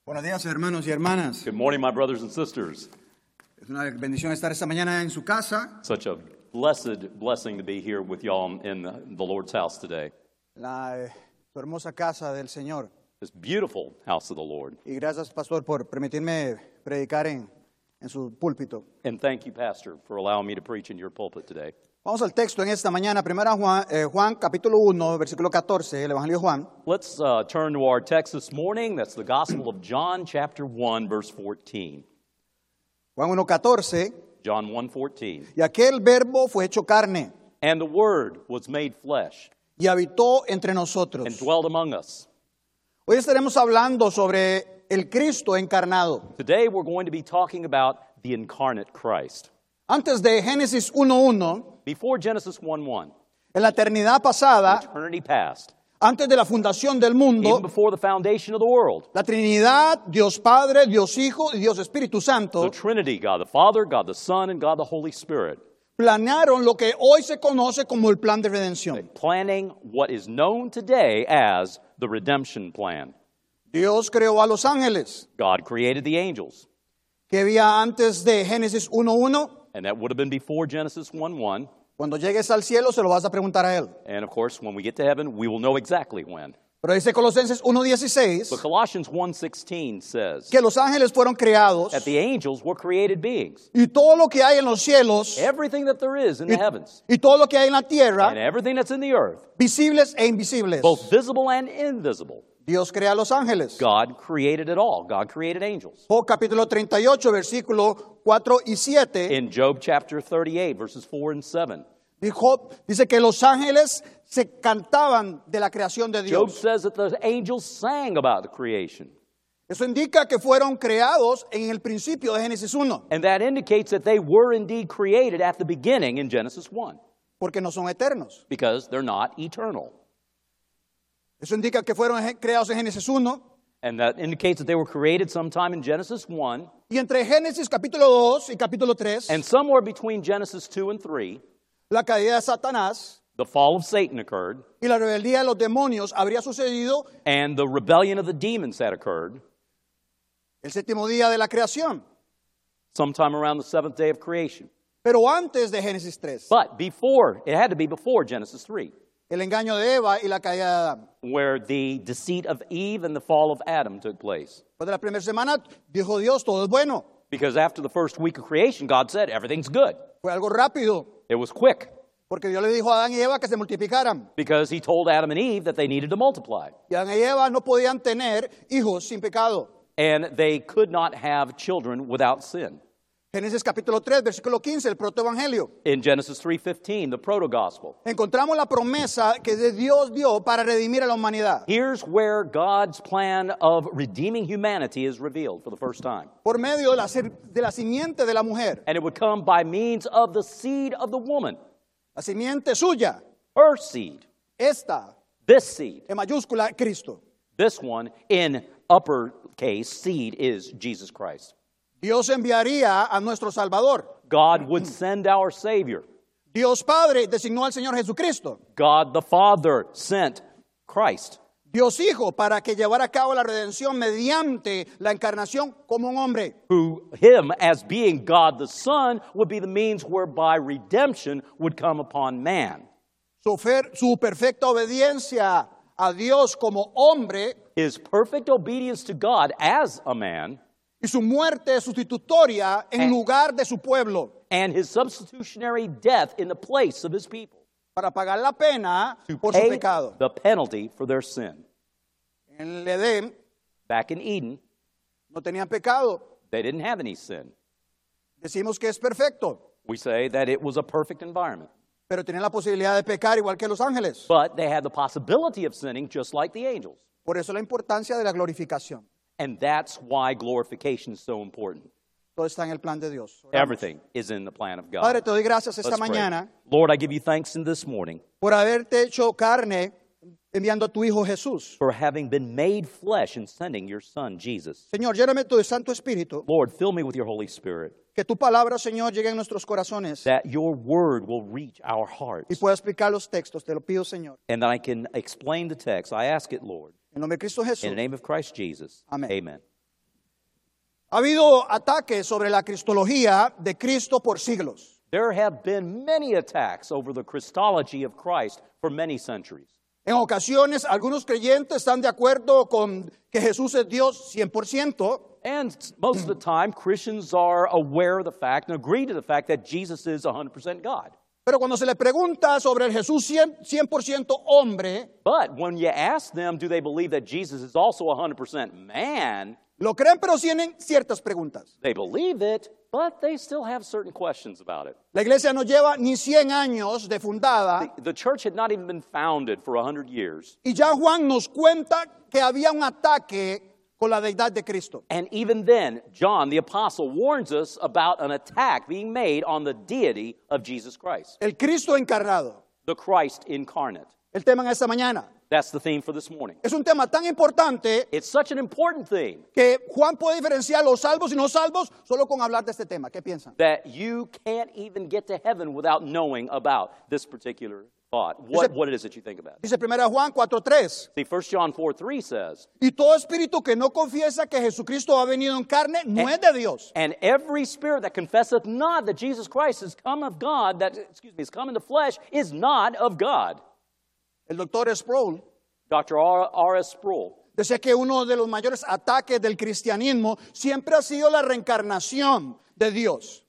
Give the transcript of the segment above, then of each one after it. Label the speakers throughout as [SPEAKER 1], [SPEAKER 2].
[SPEAKER 1] Buenos días, hermanos y hermanas.
[SPEAKER 2] Good morning, my brothers and sisters.
[SPEAKER 1] Es una bendición estar esta mañana en su casa,
[SPEAKER 2] Such a blessing to be here with y'all in the Lord's house today.
[SPEAKER 1] su hermosa casa del Señor.
[SPEAKER 2] This beautiful house of the Lord.
[SPEAKER 1] Y gracias, pastor, por permitirme predicar en su púlpito.
[SPEAKER 2] And thank you, Pastor, for allowing me to preach in your pulpit today.
[SPEAKER 1] Vamos al texto en esta mañana, primera Juan capítulo 1, versículo 14, el Evangelio de Juan.
[SPEAKER 2] Let's turn to our text this morning. That's the Gospel of John, chapter 1, verse 14.
[SPEAKER 1] Juan 1:14,
[SPEAKER 2] John 1:14.
[SPEAKER 1] y aquel verbo fue hecho carne
[SPEAKER 2] And the Word was made flesh
[SPEAKER 1] y habitó entre nosotros.
[SPEAKER 2] and dwelt among us.
[SPEAKER 1] Hoy estaremos hablando sobre el Cristo encarnado.
[SPEAKER 2] Today we're going to be talking about the incarnate Christ.
[SPEAKER 1] Antes de Génesis 1:1,
[SPEAKER 2] Before Genesis 1:1,
[SPEAKER 1] en la eternidad pasada,
[SPEAKER 2] eternity past,
[SPEAKER 1] antes de la fundación del mundo,
[SPEAKER 2] even before the foundation of the world,
[SPEAKER 1] la Trinidad, Dios Padre, Dios Hijo y Dios Espíritu
[SPEAKER 2] the
[SPEAKER 1] Santo
[SPEAKER 2] Trinity, God the Father, God the Son, and God the Holy Spirit,
[SPEAKER 1] planearon lo que hoy se conoce como el plan de redención.
[SPEAKER 2] planning what is known today as the redemption plan.
[SPEAKER 1] Dios creó a los ángeles.
[SPEAKER 2] God created the angels,
[SPEAKER 1] ¿Qué había antes de Génesis 1:1?
[SPEAKER 2] and that would have been before Genesis 1:1.
[SPEAKER 1] Cuando llegues al cielo se lo vas a preguntar a él.
[SPEAKER 2] And of course, when we get to heaven, we will know exactly when.
[SPEAKER 1] Pero dice Colosenses 1:16
[SPEAKER 2] But Colossians 1:16 says
[SPEAKER 1] que los ángeles fueron creados
[SPEAKER 2] that the angels were created beings.
[SPEAKER 1] y todo lo que hay en los cielos
[SPEAKER 2] Everything that there is in the heavens
[SPEAKER 1] y todo lo que hay en la
[SPEAKER 2] and
[SPEAKER 1] tierra,
[SPEAKER 2] everything that's in the earth,
[SPEAKER 1] visibles e invisibles.
[SPEAKER 2] both visible and invisible,
[SPEAKER 1] Dios crea a los ángeles.
[SPEAKER 2] God created it all. God created angels.
[SPEAKER 1] Job capítulo 38, versículo 4 y 7.
[SPEAKER 2] In Job chapter 38, verses 4 and 7,
[SPEAKER 1] Dice que los ángeles se cantaban de la creación de
[SPEAKER 2] Job
[SPEAKER 1] Dios.
[SPEAKER 2] says that the angels sang about the creation.
[SPEAKER 1] Eso indica que fueron creados en el principio de Génesis 1,
[SPEAKER 2] And that indicates that they were indeed created at the beginning in Genesis 1,
[SPEAKER 1] porque no son eternos.
[SPEAKER 2] because they're not eternal.
[SPEAKER 1] Eso indica que fueron creados en Génesis 1.
[SPEAKER 2] And that indicates that they were created sometime in Genesis 1,
[SPEAKER 1] Y entre Génesis capítulo 2 y capítulo 3,
[SPEAKER 2] and somewhere between Genesis 2 and 3,
[SPEAKER 1] la caída de Satanás
[SPEAKER 2] the fall of Satan occurred,
[SPEAKER 1] y la rebeldía de los demonios habría sucedido
[SPEAKER 2] and the rebellion of the demons had occurred
[SPEAKER 1] el séptimo día de la creación,
[SPEAKER 2] sometime around the seventh day of creation.
[SPEAKER 1] pero antes de Génesis 3,
[SPEAKER 2] But before, it had to be before Genesis 3,
[SPEAKER 1] el engaño de Eva y la caída de Adán.
[SPEAKER 2] where the deceit of Eve and the fall of Adam took place.
[SPEAKER 1] Después de la primera semana dijo Dios, todo es bueno.
[SPEAKER 2] Because after the first week of creation, God said, everything's good.
[SPEAKER 1] Fue algo rápido,
[SPEAKER 2] It was quick,
[SPEAKER 1] porque Dios le dijo a Adán y Eva que se multiplicaran.
[SPEAKER 2] because he told Adam and Eve that they needed to multiply.
[SPEAKER 1] Y Adán y Eva no podían tener hijos sin pecado.
[SPEAKER 2] And they could not have children without sin.
[SPEAKER 1] Génesis capítulo 3, versículo 15, el protoevangelio.
[SPEAKER 2] In Genesis 3:15, the proto-gospel.
[SPEAKER 1] Encontramos la promesa que Dios dio para redimir a la humanidad
[SPEAKER 2] Here's where God's plan of redeeming humanity is revealed for the first time.
[SPEAKER 1] por medio de la simiente de la mujer,
[SPEAKER 2] And it would come by means of the seed of the woman,
[SPEAKER 1] la simiente suya,
[SPEAKER 2] her seed,
[SPEAKER 1] esta,
[SPEAKER 2] this seed.
[SPEAKER 1] en mayúscula, Cristo.
[SPEAKER 2] This one, in uppercase, seed is Jesus Christ.
[SPEAKER 1] Dios enviaría a nuestro Salvador.
[SPEAKER 2] God would send our Savior.
[SPEAKER 1] Dios Padre designó al Señor Jesucristo.
[SPEAKER 2] God the Father sent Christ.
[SPEAKER 1] Dios Hijo para que llevara a cabo la redención mediante la encarnación como un hombre.
[SPEAKER 2] Who him, as being God the Son, would be the means whereby redemption would come upon man.
[SPEAKER 1] Su perfecta obediencia a Dios como hombre
[SPEAKER 2] His perfect obedience to God as a man,
[SPEAKER 1] y su muerte sustitutoria en lugar de su pueblo
[SPEAKER 2] and his substitutionary death in the place of his people,
[SPEAKER 1] para pagar la pena por su
[SPEAKER 2] pay
[SPEAKER 1] pecado.
[SPEAKER 2] the penalty for their sin.
[SPEAKER 1] En el Edén
[SPEAKER 2] Back in Eden,
[SPEAKER 1] no tenían pecado.
[SPEAKER 2] they didn't have any sin.
[SPEAKER 1] Decimos que es perfecto,
[SPEAKER 2] We say that it was a perfect environment.
[SPEAKER 1] pero tenían la posibilidad de pecar igual que los ángeles.
[SPEAKER 2] But they had the possibility of sinning just like the angels.
[SPEAKER 1] Por eso la importancia de la glorificación.
[SPEAKER 2] And that's why glorification is so important.
[SPEAKER 1] Todo está en el plan de Dios. Oramos.
[SPEAKER 2] Everything is in the plan of God.
[SPEAKER 1] Padre, te doy gracias esta
[SPEAKER 2] Let's pray.
[SPEAKER 1] mañana
[SPEAKER 2] Lord, I give you thanks in this morning
[SPEAKER 1] por haberte hecho carne enviando a tu Hijo Jesús.
[SPEAKER 2] for having been made flesh and sending your Son, Jesus.
[SPEAKER 1] Señor, lléname tu Santo Espíritu,
[SPEAKER 2] Lord, fill me with your Holy Spirit,
[SPEAKER 1] que tu palabra, Señor, llegue a nuestros corazones
[SPEAKER 2] that your word will reach our
[SPEAKER 1] y
[SPEAKER 2] hearts,
[SPEAKER 1] pueda explicar los textos. Te lo pido, Señor.
[SPEAKER 2] and that I can explain the text. I ask it, Lord,
[SPEAKER 1] En nombre de Cristo Jesús.
[SPEAKER 2] in the name of Christ Jesus.
[SPEAKER 1] Amén.
[SPEAKER 2] Amen.
[SPEAKER 1] Ha habido ataques sobre la cristología de Cristo por siglos.
[SPEAKER 2] There have been many attacks over the Christology of Christ for many centuries.
[SPEAKER 1] En ocasiones, algunos creyentes están de acuerdo con que Jesús es Dios 100%,
[SPEAKER 2] And most of the time, Christians are aware of the fact and agree to the fact that Jesus is 100% God.
[SPEAKER 1] pero cuando se le pregunta sobre el Jesús 100% hombre,
[SPEAKER 2] But when you ask them, do they believe that Jesus is also 100% man?
[SPEAKER 1] lo creen, pero tienen ciertas preguntas.
[SPEAKER 2] They believe it, but they still have certain questions about it.
[SPEAKER 1] La iglesia no lleva ni 100 años de fundada
[SPEAKER 2] The church had not even been founded for 100 years.
[SPEAKER 1] y ya Juan nos cuenta que había un ataque con la deidad de Cristo.
[SPEAKER 2] And even then, John the apostle warns us about an attack being made on the deity of Jesus Christ,
[SPEAKER 1] El Cristo encarnado.
[SPEAKER 2] the Christ incarnate.
[SPEAKER 1] El tema en esta mañana.
[SPEAKER 2] That's the theme for this morning.
[SPEAKER 1] Es un tema tan importante
[SPEAKER 2] It's such an important thing
[SPEAKER 1] que Juan puede diferenciar los salvos y no salvos solo con hablar de este tema. ¿Qué piensan?
[SPEAKER 2] that you can't even get to heaven without knowing about this particular thought, what it is that you think about.
[SPEAKER 1] Dice 1 Juan 4:3.
[SPEAKER 2] See, 1 John 4:3 says,
[SPEAKER 1] Y todo espíritu que no confiesa que Jesucristo ha venido en carne no es de Dios.
[SPEAKER 2] and every spirit that confesseth not that Jesus Christ is come of God, is come in the flesh, is not of God.
[SPEAKER 1] El doctor Sproul
[SPEAKER 2] Dr. R.S. Sproul
[SPEAKER 1] decía que uno de los mayores ataques del cristianismo siempre ha sido la reencarnación de Dios.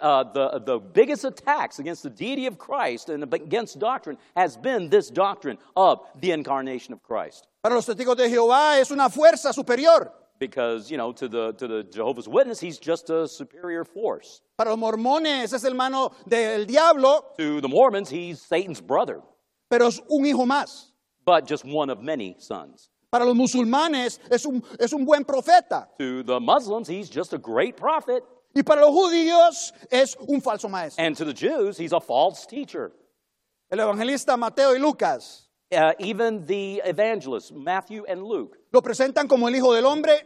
[SPEAKER 2] the biggest attacks against the deity of Christ and against doctrine has been this doctrine of the incarnation of Christ.
[SPEAKER 1] Para los testigos de Jehová es una fuerza superior.
[SPEAKER 2] Because, to the Jehovah's Witness, he's just a superior force.
[SPEAKER 1] Para los mormones es hermano del diablo,
[SPEAKER 2] To the Mormons, he's Satan's brother,
[SPEAKER 1] pero es un hijo más.
[SPEAKER 2] but just one of many sons.
[SPEAKER 1] Para los musulmanes es un buen profeta.
[SPEAKER 2] To the Muslims, he's just a great prophet.
[SPEAKER 1] Y para los judíos es un falso maestro.
[SPEAKER 2] And to the Jews, he's a false teacher.
[SPEAKER 1] El evangelista Mateo y Lucas
[SPEAKER 2] Even the evangelists, Matthew and Luke,
[SPEAKER 1] lo presentan como el hijo del hombre,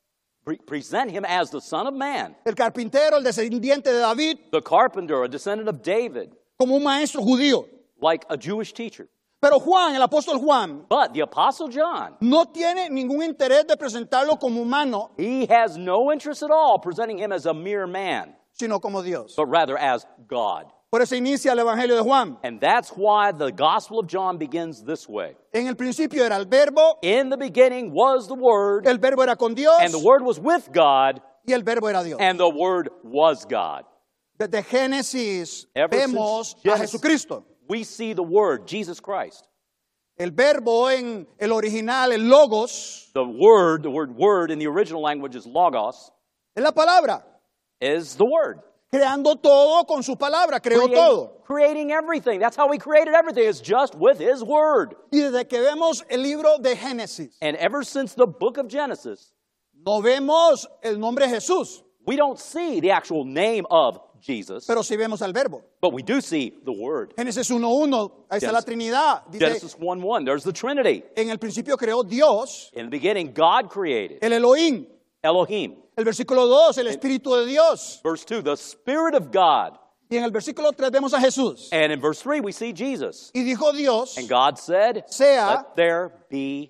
[SPEAKER 2] present him as the Son of Man,
[SPEAKER 1] el carpintero, el descendiente de David,
[SPEAKER 2] the carpenter, a descendant of David,
[SPEAKER 1] como un maestro judío.
[SPEAKER 2] like a Jewish teacher.
[SPEAKER 1] Pero Juan, el apóstol Juan,
[SPEAKER 2] But the Apostle John,
[SPEAKER 1] no tiene ningún interés de presentarlo como humano,
[SPEAKER 2] he has no interest at all presenting him as a mere man,
[SPEAKER 1] sino como Dios.
[SPEAKER 2] but rather as God.
[SPEAKER 1] Por eso inicia el evangelio de Juan.
[SPEAKER 2] And that's why the Gospel of John begins this way.
[SPEAKER 1] En el principio era el verbo,
[SPEAKER 2] In the beginning was the Word,
[SPEAKER 1] el verbo era con Dios
[SPEAKER 2] and the Word was with God,
[SPEAKER 1] y el verbo era Dios.
[SPEAKER 2] and the Word was God.
[SPEAKER 1] Desde Génesis
[SPEAKER 2] Ever
[SPEAKER 1] vemos
[SPEAKER 2] since
[SPEAKER 1] a
[SPEAKER 2] Genesis,
[SPEAKER 1] Jesucristo.
[SPEAKER 2] we see the Word, Jesus Christ.
[SPEAKER 1] El verbo en el original, el logos,
[SPEAKER 2] The word word in the original language is logos,
[SPEAKER 1] es la palabra.
[SPEAKER 2] is the Word.
[SPEAKER 1] Creando todo con su palabra, creó todo.
[SPEAKER 2] Creating everything. That's how he created everything. It's just with his Word.
[SPEAKER 1] Y desde que vemos el libro de Génesis,
[SPEAKER 2] And ever since the book of Genesis,
[SPEAKER 1] no vemos el nombre Jesús,
[SPEAKER 2] we don't see the actual name of Jesus,
[SPEAKER 1] pero sí vemos al verbo.
[SPEAKER 2] but we do see the Word.
[SPEAKER 1] Génesis 1:1, ahí está la Trinidad. Dice,
[SPEAKER 2] Genesis 1:1, there's the Trinity.
[SPEAKER 1] en el principio creó Dios,
[SPEAKER 2] In the beginning, God created.
[SPEAKER 1] el Elohim.
[SPEAKER 2] Elohim.
[SPEAKER 1] El versículo 2, el Espíritu de Dios.
[SPEAKER 2] Verse 2, the Spirit of God.
[SPEAKER 1] Y en el versículo 3 vemos a Jesús.
[SPEAKER 2] And in verse 3, we see Jesus.
[SPEAKER 1] Y dijo Dios,
[SPEAKER 2] And God said,
[SPEAKER 1] sea
[SPEAKER 2] let there be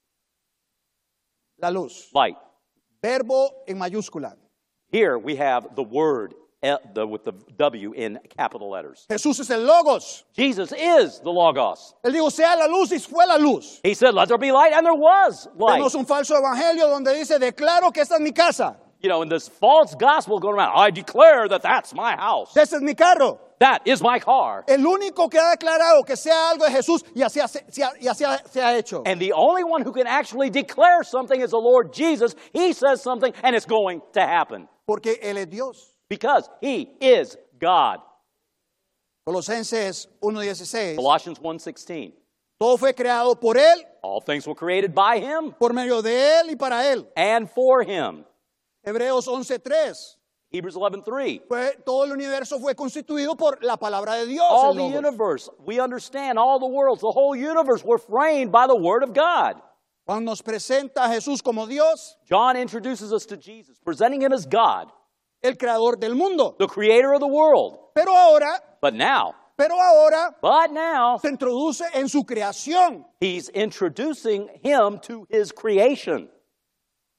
[SPEAKER 1] la luz.
[SPEAKER 2] light.
[SPEAKER 1] Verbo en mayúscula.
[SPEAKER 2] Here we have the Word with the W in capital letters.
[SPEAKER 1] Jesús es el logos.
[SPEAKER 2] Jesus is the Logos.
[SPEAKER 1] Él dijo, sea la luz y fue la luz.
[SPEAKER 2] He said, let there be light, and there was light.
[SPEAKER 1] Vemos un falso evangelio donde dice, declaro que esta es mi casa.
[SPEAKER 2] In this false gospel going around, I declare that that's my house.
[SPEAKER 1] Ese es mi carro.
[SPEAKER 2] That is my car.
[SPEAKER 1] El único que ha declarado que sea algo de Jesús y así se ha hecho.
[SPEAKER 2] And the only one who can actually declare something is the Lord Jesus. He says something, and it's going to happen.
[SPEAKER 1] Porque Él es Dios.
[SPEAKER 2] Because he is God.
[SPEAKER 1] Colosenses 1:16.
[SPEAKER 2] Colossians 1:16.
[SPEAKER 1] Todo fue creado por Él,
[SPEAKER 2] All things were created by him
[SPEAKER 1] por medio de Él y para Él.
[SPEAKER 2] and for him.
[SPEAKER 1] Hebreos 11:3.
[SPEAKER 2] Hebrews 11:3.
[SPEAKER 1] Todo el universo fue constituido por la palabra de Dios.
[SPEAKER 2] All
[SPEAKER 1] el
[SPEAKER 2] the
[SPEAKER 1] Logos.
[SPEAKER 2] universe, we understand, all the worlds, the whole universe were framed by the Word of God.
[SPEAKER 1] Cuando nos presenta a Jesús como Dios,
[SPEAKER 2] John introduces us to Jesus, presenting him as God,
[SPEAKER 1] el creador del mundo.
[SPEAKER 2] the creator of the world.
[SPEAKER 1] Pero ahora
[SPEAKER 2] But now
[SPEAKER 1] se introduce en su creación.
[SPEAKER 2] he's introducing him to his creation.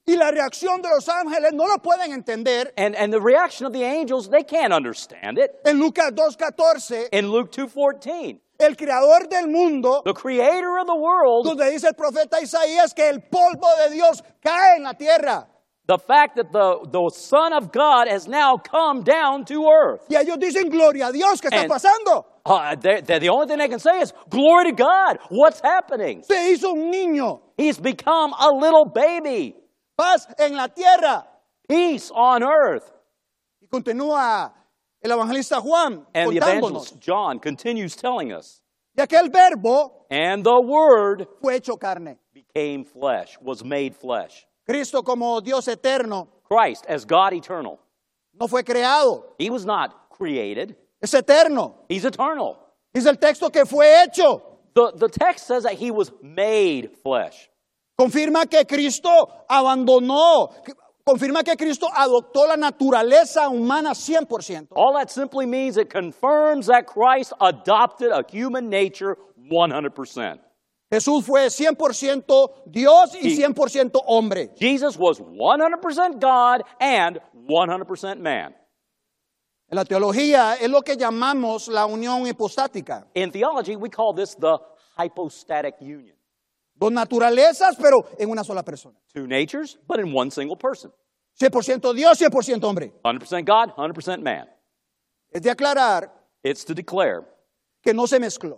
[SPEAKER 1] Y la reacción de los ángeles no lo pueden entender.
[SPEAKER 2] And the reaction of the angels, they can't understand it.
[SPEAKER 1] En Lucas 2:14,
[SPEAKER 2] In Luke 2:14,
[SPEAKER 1] el creador del mundo,
[SPEAKER 2] the creator of the world,
[SPEAKER 1] donde dice el profeta Isaías que el polvo de Dios cae en la tierra.
[SPEAKER 2] the fact that the Son of God has now come down to earth.
[SPEAKER 1] Y ellos dicen, gloria a Dios, ¿qué está
[SPEAKER 2] And-
[SPEAKER 1] pasando?
[SPEAKER 2] The only thing they can say is, glory to God, what's happening?
[SPEAKER 1] Se hizo un niño,
[SPEAKER 2] He's become a little baby.
[SPEAKER 1] paz en la tierra.
[SPEAKER 2] Peace on earth.
[SPEAKER 1] Y continúa el evangelista Juan
[SPEAKER 2] And the
[SPEAKER 1] contándonos.
[SPEAKER 2] evangelist John continues telling us,
[SPEAKER 1] Y aquel verbo
[SPEAKER 2] and the Word
[SPEAKER 1] fue hecho carne.
[SPEAKER 2] became flesh, was made flesh.
[SPEAKER 1] Cristo como Dios eterno
[SPEAKER 2] Christ, as God eternal,
[SPEAKER 1] no fue creado,
[SPEAKER 2] He was not created.
[SPEAKER 1] es eterno.
[SPEAKER 2] He's eternal.
[SPEAKER 1] Dice el texto que fue hecho.
[SPEAKER 2] The text says that He was made flesh.
[SPEAKER 1] Confirma que Cristo abandonó, confirma que Cristo adoptó la naturaleza humana 100%.
[SPEAKER 2] All that simply means it confirms that Christ adopted a human nature 100%.
[SPEAKER 1] Jesús fue 100% Dios y 100% hombre.
[SPEAKER 2] Jesus was 100% God and 100% man.
[SPEAKER 1] En la teología es lo que llamamos la unión hipostática.
[SPEAKER 2] In theology, we call this the hypostatic union.
[SPEAKER 1] Dos naturalezas, pero en una sola persona.
[SPEAKER 2] Two natures, but in one single person.
[SPEAKER 1] 100% Dios, 100% hombre.
[SPEAKER 2] 100% God, 100% man.
[SPEAKER 1] Es de aclarar
[SPEAKER 2] It's to declare
[SPEAKER 1] que no se mezcló.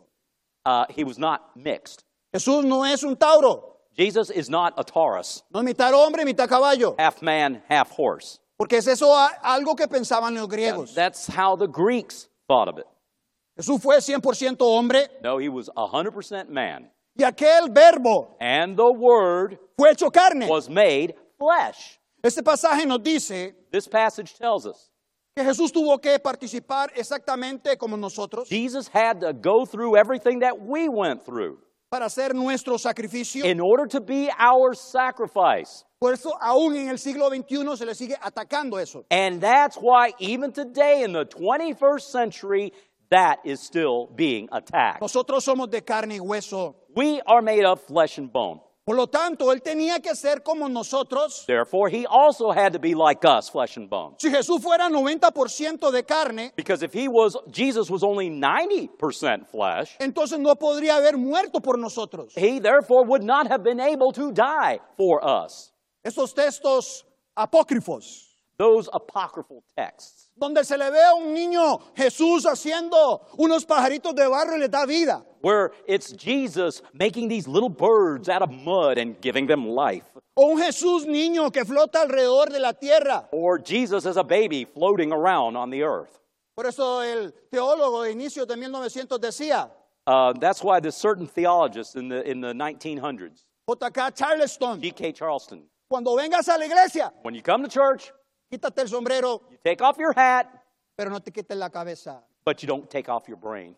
[SPEAKER 2] He was not mixed.
[SPEAKER 1] Jesús no es un tauro,
[SPEAKER 2] Jesus is not a Taurus,
[SPEAKER 1] no es mitad hombre, mitad caballo.
[SPEAKER 2] half man, half horse.
[SPEAKER 1] Porque es eso algo que pensaban los griegos.
[SPEAKER 2] That's how the Greeks thought of it.
[SPEAKER 1] Jesús fue 100% hombre
[SPEAKER 2] No, he was 100% man.
[SPEAKER 1] y aquel verbo
[SPEAKER 2] And the Word
[SPEAKER 1] fue hecho carne.
[SPEAKER 2] was made flesh.
[SPEAKER 1] Este pasaje nos dice
[SPEAKER 2] This passage tells us
[SPEAKER 1] que Jesús tuvo que participar exactamente como nosotros
[SPEAKER 2] Jesus had to go through everything that we went through
[SPEAKER 1] para hacer nuestro sacrificio.
[SPEAKER 2] in order to be our sacrifice.
[SPEAKER 1] Por eso aún en el siglo XXI se le sigue atacando eso.
[SPEAKER 2] And that's why even today in the 21st century, that is still being attacked.
[SPEAKER 1] Nosotros somos de carne y hueso.
[SPEAKER 2] We are made of flesh and bone.
[SPEAKER 1] Por lo tanto, Él tenía que ser como nosotros.
[SPEAKER 2] Therefore, he also had to be like us, flesh and bone.
[SPEAKER 1] Si Jesús fuera 90% de carne,
[SPEAKER 2] Because if Jesus was only 90% flesh,
[SPEAKER 1] entonces no podría haber muerto por nosotros.
[SPEAKER 2] he therefore would not have been able to die for us.
[SPEAKER 1] Esos textos apócrifos,
[SPEAKER 2] Those apocryphal texts,
[SPEAKER 1] donde se le ve a un niño Jesús haciendo unos pajaritos de barro y le da vida.
[SPEAKER 2] where it's Jesus making these little birds out of mud and giving them life.
[SPEAKER 1] O un Jesús niño que flota alrededor de la tierra.
[SPEAKER 2] Or Jesus as a baby floating around on the earth.
[SPEAKER 1] Por eso el teólogo de inicios de 1900 decía,
[SPEAKER 2] That's why the certain theologists in the 1900s,
[SPEAKER 1] J.K. Charleston,
[SPEAKER 2] G.K. Charleston,
[SPEAKER 1] cuando vengas a la iglesia,
[SPEAKER 2] when you come to church,
[SPEAKER 1] quítate el sombrero,
[SPEAKER 2] you take off your hat,
[SPEAKER 1] pero no te quites la cabeza.
[SPEAKER 2] but you don't take off your brain.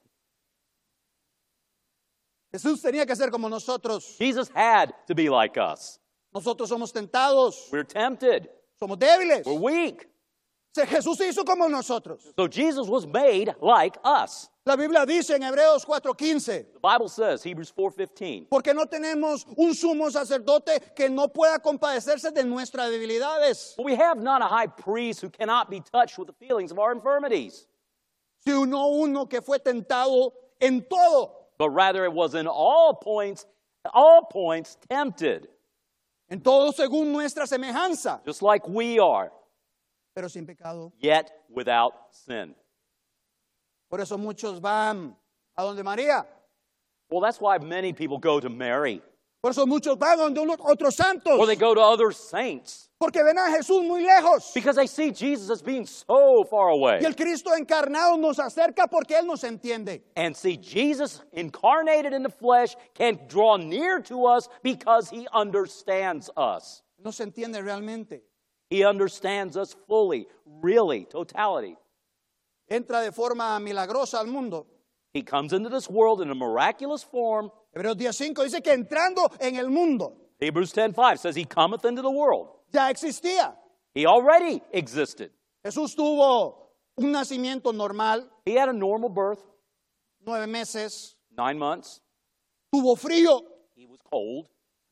[SPEAKER 1] Jesús tenía que ser como nosotros.
[SPEAKER 2] Jesus had to be like us.
[SPEAKER 1] Nosotros somos tentados,
[SPEAKER 2] We're tempted.
[SPEAKER 1] somos débiles.
[SPEAKER 2] We're weak.
[SPEAKER 1] Jesús se hizo como nosotros.
[SPEAKER 2] So Jesus was made like us.
[SPEAKER 1] La Biblia dice en Hebreos 4:15,
[SPEAKER 2] The Bible says, Hebrews 4:15,
[SPEAKER 1] porque no tenemos un sumo sacerdote que no pueda compadecerse de nuestras debilidades,
[SPEAKER 2] "For we have not a high priest who cannot be touched with the feelings of our infirmities,
[SPEAKER 1] sino uno que fue tentado en todo,
[SPEAKER 2] but rather it was in all points tempted,
[SPEAKER 1] en todo según nuestra semejanza,
[SPEAKER 2] just like we are,
[SPEAKER 1] pero sin pecado.
[SPEAKER 2] yet without sin."
[SPEAKER 1] Por eso muchos van a donde María.
[SPEAKER 2] Well, that's why many people go to Mary,
[SPEAKER 1] Por eso muchos van donde otros santos.
[SPEAKER 2] or they go to other saints,
[SPEAKER 1] Porque ven a Jesús muy lejos.
[SPEAKER 2] because they see Jesus as being so far away.
[SPEAKER 1] Y el Cristo encarnado nos acerca porque Él nos entiende.
[SPEAKER 2] And see, Jesus incarnated in the flesh can draw near to us because he understands us.
[SPEAKER 1] Nos entiende realmente.
[SPEAKER 2] He understands us fully, really, totality.
[SPEAKER 1] Entra de forma milagrosa al mundo.
[SPEAKER 2] He comes into this world in a miraculous form.
[SPEAKER 1] Hebreos 10:5 dice que entrando en el mundo
[SPEAKER 2] Hebrews 10:5 says he cometh into the world.
[SPEAKER 1] ya existía.
[SPEAKER 2] He already existed.
[SPEAKER 1] Jesús tuvo un nacimiento normal,
[SPEAKER 2] He had a normal birth,
[SPEAKER 1] 9 meses.
[SPEAKER 2] 9 months.
[SPEAKER 1] Tuvo frío,
[SPEAKER 2] He was cold.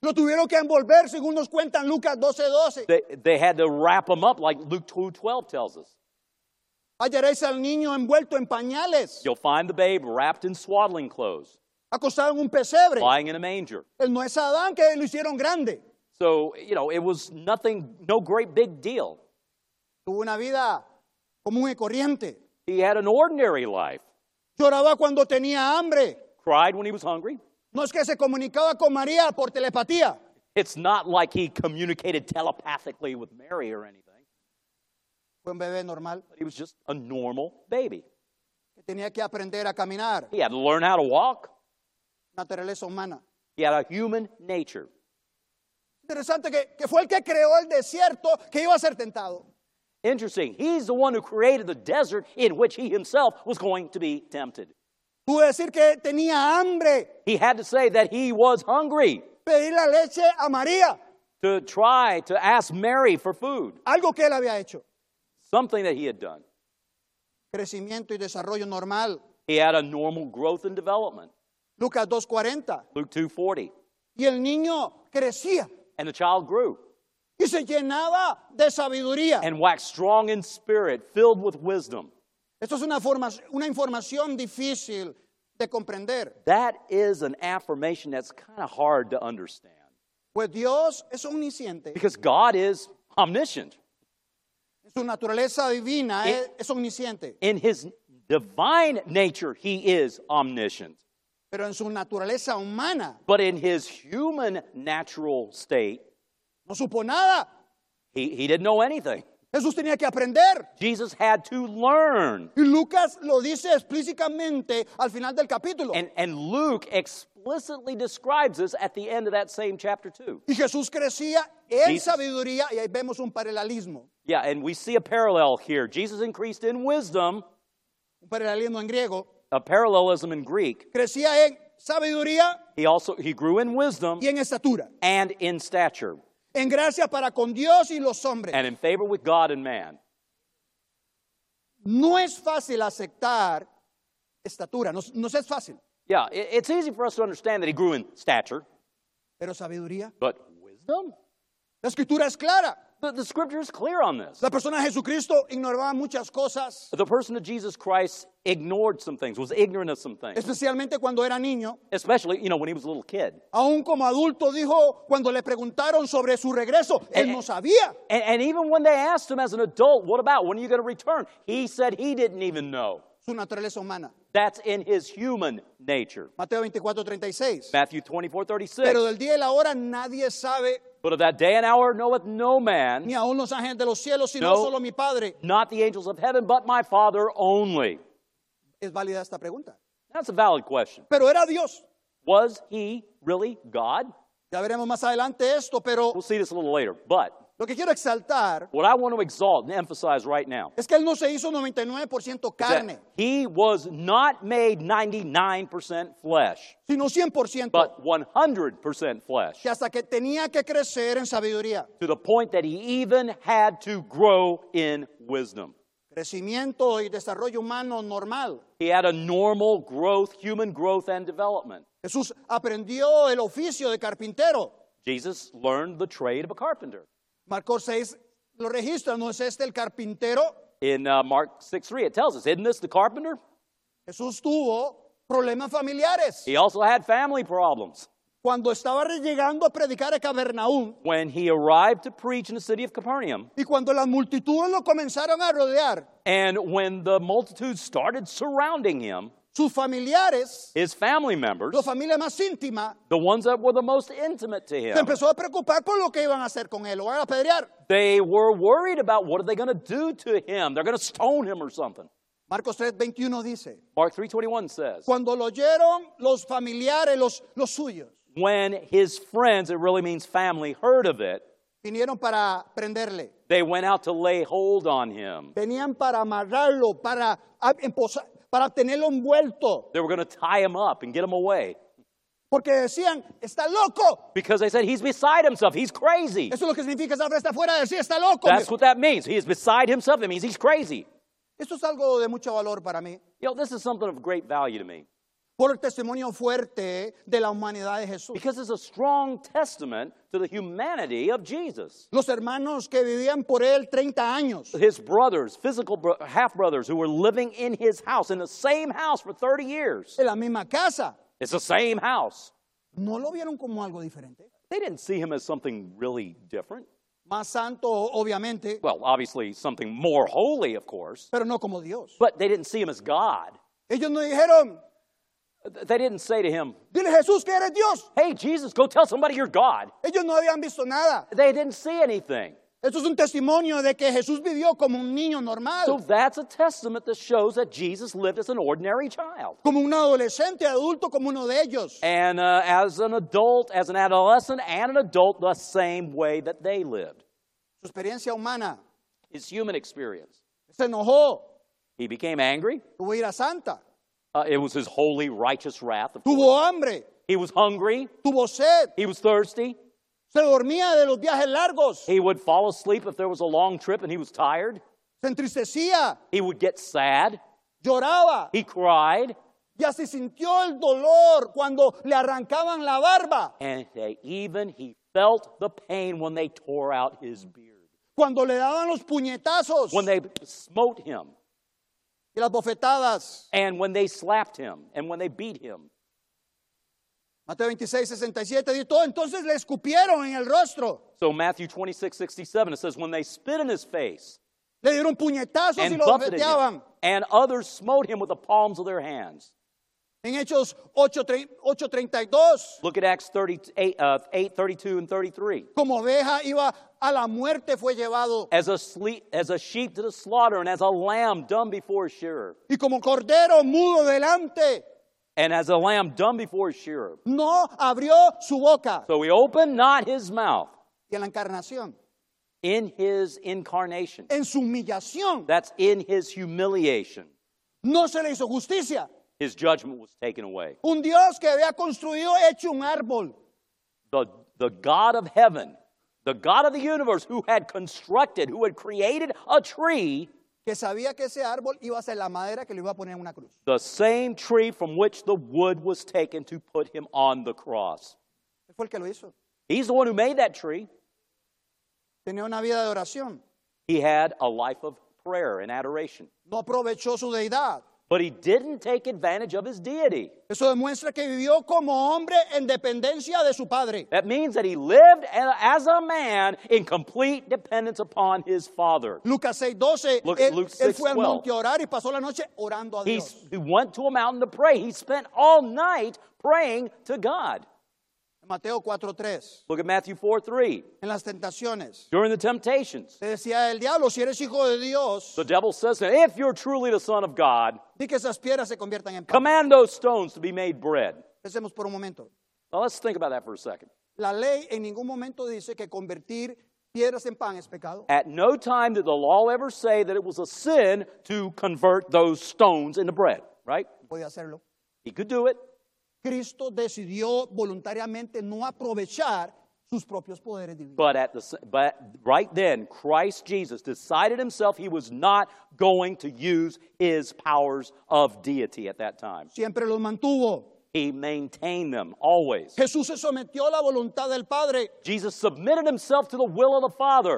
[SPEAKER 1] Lo tuvieron que envolver, según nos cuentan Lucas 12:12.
[SPEAKER 2] They had to wrap him up like Luke 2:12 tells us.
[SPEAKER 1] Hallaréis al niño envuelto en pañales,
[SPEAKER 2] You'll find the babe wrapped in swaddling clothes,
[SPEAKER 1] acostado en un pesebre.
[SPEAKER 2] lying in a manger.
[SPEAKER 1] Él no es Adán, que lo hicieron grande.
[SPEAKER 2] So, it was nothing, no great big deal.
[SPEAKER 1] Tuvo una vida común y corriente.
[SPEAKER 2] He had an ordinary life.
[SPEAKER 1] Lloraba cuando tenía hambre.
[SPEAKER 2] Cried when he was hungry.
[SPEAKER 1] No es que se comunicaba con María por telepatía.
[SPEAKER 2] It's not like he communicated telepathically with Mary or anything.
[SPEAKER 1] Fue un bebé normal
[SPEAKER 2] But he was just a normal baby.
[SPEAKER 1] que tenía que aprender a caminar.
[SPEAKER 2] He had to learn how to walk.
[SPEAKER 1] Naturaleza humana.
[SPEAKER 2] He had a human nature.
[SPEAKER 1] Interesante que fue el que creó el desierto que iba a ser tentado.
[SPEAKER 2] Interesting. He's the one who created the desert in which he himself was going to be tempted.
[SPEAKER 1] Tuvo que decir que tenía hambre.
[SPEAKER 2] He had to say that he was hungry,
[SPEAKER 1] Pedir la leche a María.
[SPEAKER 2] to try to ask Mary for food,
[SPEAKER 1] Algo que él había hecho.
[SPEAKER 2] something that he had done.
[SPEAKER 1] Crecimiento y desarrollo normal.
[SPEAKER 2] He had a normal growth and development.
[SPEAKER 1] Lucas 2:40.
[SPEAKER 2] Luke 2:40.
[SPEAKER 1] Y el niño crecía
[SPEAKER 2] And the child grew
[SPEAKER 1] y se llenaba de sabiduría.
[SPEAKER 2] and waxed strong in spirit, filled with wisdom.
[SPEAKER 1] Esto es una información difícil de comprender.
[SPEAKER 2] That is an affirmation that's kind of hard to understand.
[SPEAKER 1] Pues Dios es omnisciente.
[SPEAKER 2] Because God is omniscient.
[SPEAKER 1] Su naturaleza divina es omnisciente.
[SPEAKER 2] In his divine nature, he is omniscient.
[SPEAKER 1] Pero en su naturaleza humana
[SPEAKER 2] But in his human natural state,
[SPEAKER 1] no supo nada.
[SPEAKER 2] he didn't know anything.
[SPEAKER 1] Jesús tenía que aprender.
[SPEAKER 2] Jesus had to learn.
[SPEAKER 1] Y Lucas lo dice explícitamente al final del capítulo.
[SPEAKER 2] And Luke explicitly describes this at the end of that same chapter 2.
[SPEAKER 1] Y Jesús crecía en
[SPEAKER 2] Jesus.
[SPEAKER 1] sabiduría y ahí vemos un paralelismo.
[SPEAKER 2] Yeah, and we see a parallel here. Jesus increased in wisdom,
[SPEAKER 1] Un paralelismo en griego.
[SPEAKER 2] a parallelism in Greek.
[SPEAKER 1] Crecía en sabiduría
[SPEAKER 2] He grew in wisdom
[SPEAKER 1] y en estatura.
[SPEAKER 2] and in stature
[SPEAKER 1] En gracia para con Dios y los hombres.
[SPEAKER 2] and in favor with God and man.
[SPEAKER 1] No es fácil aceptar estatura. No es fácil.
[SPEAKER 2] Yeah, it's easy for us to understand that he grew in stature,
[SPEAKER 1] Pero sabiduría.
[SPEAKER 2] but wisdom?
[SPEAKER 1] La escritura es clara.
[SPEAKER 2] The scripture is clear on this.
[SPEAKER 1] La persona de Jesucristo ignoraba muchas cosas,
[SPEAKER 2] The person of Jesus Christ ignored some things, was ignorant of some things,
[SPEAKER 1] especialmente cuando era niño.
[SPEAKER 2] especially, when he was a little kid.
[SPEAKER 1] Aún como adulto dijo, cuando le preguntaron sobre su regreso, él no sabía.
[SPEAKER 2] And even when they asked him as an adult, what about, when are you going to return? He said he didn't even know.
[SPEAKER 1] Su naturaleza humana.
[SPEAKER 2] That's in his human nature.
[SPEAKER 1] Mateo 24:36.
[SPEAKER 2] Matthew 24:36.
[SPEAKER 1] Pero del día y la hora nadie sabe,
[SPEAKER 2] But of that day and hour knoweth no man,
[SPEAKER 1] ni aún los ángeles de los cielos, sino
[SPEAKER 2] No.
[SPEAKER 1] solo mi Padre.
[SPEAKER 2] not the angels of heaven, but my Father only.
[SPEAKER 1] Es válida esta pregunta.
[SPEAKER 2] That's a valid question.
[SPEAKER 1] Pero era Dios.
[SPEAKER 2] Was he really God?
[SPEAKER 1] Ya veremos más adelante esto, pero
[SPEAKER 2] We'll see this a little later. But
[SPEAKER 1] lo que quiero exaltar
[SPEAKER 2] what I want to exalt and emphasize right now
[SPEAKER 1] es que Él no se hizo 99%
[SPEAKER 2] is that
[SPEAKER 1] carne,
[SPEAKER 2] he was not made 99% flesh,
[SPEAKER 1] sino 100%.
[SPEAKER 2] but 100% flesh,
[SPEAKER 1] Que hasta que tenía que crecer en sabiduría.
[SPEAKER 2] to the point that he even had to grow in wisdom.
[SPEAKER 1] Crecimiento y desarrollo humano normal.
[SPEAKER 2] He had a normal growth, human growth and development.
[SPEAKER 1] Jesús aprendió el oficio de carpintero.
[SPEAKER 2] Jesus learned the trade of a carpenter.
[SPEAKER 1] Marcos 6 lo registra, ¿no es este el carpintero?
[SPEAKER 2] In Mark 6:3, it tells us, isn't this the carpenter?
[SPEAKER 1] Jesús tuvo problemas familiares.
[SPEAKER 2] He also had family problems.
[SPEAKER 1] Cuando estaba llegando a predicar a Capernaum
[SPEAKER 2] When he arrived to preach in the city of Capernaum,
[SPEAKER 1] y cuando las multitudes lo comenzaron a rodear,
[SPEAKER 2] and when the multitude started surrounding him,
[SPEAKER 1] sus familiares,
[SPEAKER 2] his family members,
[SPEAKER 1] la familia más íntima,
[SPEAKER 2] the ones that were the most intimate to
[SPEAKER 1] se
[SPEAKER 2] him,
[SPEAKER 1] empezó a preocupar por lo que iban a hacer con él. Lo van a apedrear.
[SPEAKER 2] they were worried about what are they going to do to him. They're going to stone him or something.
[SPEAKER 1] Marcos 3:21 dice,
[SPEAKER 2] Mark 3:21 says,
[SPEAKER 1] cuando lo oyeron los familiares, los suyos,
[SPEAKER 2] when his friends, it really means family, heard of it,
[SPEAKER 1] vinieron para prenderle.
[SPEAKER 2] they went out to lay hold on him.
[SPEAKER 1] Venían para amarrarlo, para tenerlo envuelto.
[SPEAKER 2] They were going to tie him up and get him away.
[SPEAKER 1] Porque decían, está loco.
[SPEAKER 2] Because they said, he's beside himself. He's crazy.
[SPEAKER 1] Eso es lo que significa esa frase, está fuera de sí, está loco.
[SPEAKER 2] That's what that means. He is beside himself. It means he's crazy.
[SPEAKER 1] Esto es algo de mucho valor para mí.
[SPEAKER 2] This is something of great value to me.
[SPEAKER 1] por el testimonio fuerte de la humanidad de Jesús.
[SPEAKER 2] Because it's a strong testament to the humanity of Jesus.
[SPEAKER 1] Los hermanos que vivían por él 30 años,
[SPEAKER 2] His brothers, physical half-brothers who were living in his house, in the same house for 30 years.
[SPEAKER 1] en la misma casa,
[SPEAKER 2] It's the same house.
[SPEAKER 1] no lo vieron como algo diferente.
[SPEAKER 2] They didn't see him as something really different.
[SPEAKER 1] Más santo, obviamente,
[SPEAKER 2] Well, obviously something more holy, of course.
[SPEAKER 1] pero no como Dios.
[SPEAKER 2] But they didn't see him as God.
[SPEAKER 1] Ellos no dijeron,
[SPEAKER 2] They didn't say to him,
[SPEAKER 1] dile Jesús que eres Dios.
[SPEAKER 2] hey, Jesus, go tell somebody you're God.
[SPEAKER 1] Ellos no habían visto nada.
[SPEAKER 2] They didn't see anything.
[SPEAKER 1] Esto es un testimonio de que Jesús vivió como un niño
[SPEAKER 2] So
[SPEAKER 1] normal,
[SPEAKER 2] that's a testament that shows that Jesus lived as an ordinary child.
[SPEAKER 1] como un adolescente, adulto, como uno de ellos.
[SPEAKER 2] And as an adult, as an adolescent and an adult, the same way that they lived.
[SPEAKER 1] Su experiencia humana,
[SPEAKER 2] His human experience.
[SPEAKER 1] se enojó,
[SPEAKER 2] He became angry.
[SPEAKER 1] tuvo ira santa,
[SPEAKER 2] It was his holy, righteous wrath. Of course.
[SPEAKER 1] tuvo hambre,
[SPEAKER 2] He was hungry.
[SPEAKER 1] tuvo sed,
[SPEAKER 2] He was thirsty.
[SPEAKER 1] se dormía de los viajes largos,
[SPEAKER 2] He would fall asleep if there was a long trip and he was tired.
[SPEAKER 1] se entristecía,
[SPEAKER 2] He would get sad.
[SPEAKER 1] lloraba,
[SPEAKER 2] He cried.
[SPEAKER 1] y así sintió el dolor cuando le arrancaban la barba,
[SPEAKER 2] And he felt the pain when they tore out his beard,
[SPEAKER 1] cuando le daban los puñetazos
[SPEAKER 2] when they smote him,
[SPEAKER 1] y las bofetadas.
[SPEAKER 2] and when they slapped him, and when they beat him.
[SPEAKER 1] Mateo 26, 67 dice todo, entonces le escupieron en el rostro,
[SPEAKER 2] So Matthew 26:67, it says, when they spit in his face
[SPEAKER 1] le dieron puñetazos y
[SPEAKER 2] and
[SPEAKER 1] lo
[SPEAKER 2] buffeted
[SPEAKER 1] bofeteaban.
[SPEAKER 2] him, and others smote him with the palms of their hands.
[SPEAKER 1] En Hechos 8:32,
[SPEAKER 2] Look at Acts 8:32 and 33.
[SPEAKER 1] como oveja iba a la muerte, fue llevado,
[SPEAKER 2] As a sheep to the slaughter, and as a lamb dumb before his shearer.
[SPEAKER 1] y como cordero mudo delante,
[SPEAKER 2] And as a lamb dumb before his shearer.
[SPEAKER 1] no abrió su boca.
[SPEAKER 2] So he opened not his mouth.
[SPEAKER 1] Y en la encarnación,
[SPEAKER 2] In his incarnation.
[SPEAKER 1] en su humillación,
[SPEAKER 2] That's in his humiliation.
[SPEAKER 1] no se le hizo justicia.
[SPEAKER 2] His judgment was taken away.
[SPEAKER 1] Un Dios que había construido hecho un árbol,
[SPEAKER 2] The God of heaven, the God of the universe, who had constructed, who had created a tree,
[SPEAKER 1] que sabía que ese árbol iba a ser la madera que le iba a poner en una cruz.
[SPEAKER 2] the same tree from which the wood was taken to put him on the cross.
[SPEAKER 1] Él fue el que lo hizo.
[SPEAKER 2] He's the one who made that tree.
[SPEAKER 1] Tenía una vida de oración.
[SPEAKER 2] He had a life of prayer and adoration.
[SPEAKER 1] No aprovechó su deidad.
[SPEAKER 2] But he didn't take advantage of his deity.
[SPEAKER 1] Eso demuestra que vivió como hombre en dependencia de su padre.
[SPEAKER 2] That means that he lived as a man in complete dependence upon his Father.
[SPEAKER 1] Lucas 6:12,
[SPEAKER 2] Look,
[SPEAKER 1] él,
[SPEAKER 2] Luke
[SPEAKER 1] él fue al
[SPEAKER 2] 6:12.
[SPEAKER 1] monte a orar y pasó la noche orando a Dios.
[SPEAKER 2] He went to a mountain to pray. He spent all night praying to God.
[SPEAKER 1] Mateo 4:3,
[SPEAKER 2] Look at Matthew 4:3.
[SPEAKER 1] en las tentaciones.
[SPEAKER 2] During the temptations,
[SPEAKER 1] Le decía el diablo, si eres hijo de Dios,
[SPEAKER 2] the devil says to him, if you're truly the Son of God,
[SPEAKER 1] di que esas piedras se conviertan en pan.
[SPEAKER 2] command those stones to be made bread.
[SPEAKER 1] Pensemos por un momento.
[SPEAKER 2] Now let's think about that for a second.
[SPEAKER 1] La ley en ningún momento dice que convertir piedras en pan es pecado.
[SPEAKER 2] At no time did the law ever say that it was a sin to convert those stones into bread, right?
[SPEAKER 1] Podía hacerlo.
[SPEAKER 2] He could do it.
[SPEAKER 1] Cristo decidió voluntariamente no aprovechar sus propios poderes divinos.
[SPEAKER 2] But right then, Christ Jesus decided himself he was not going to use his powers of deity at that time.
[SPEAKER 1] Siempre los mantuvo.
[SPEAKER 2] He maintained them always.
[SPEAKER 1] Jesús se sometió a la voluntad del Padre.
[SPEAKER 2] Jesus submitted himself to the will of the Father.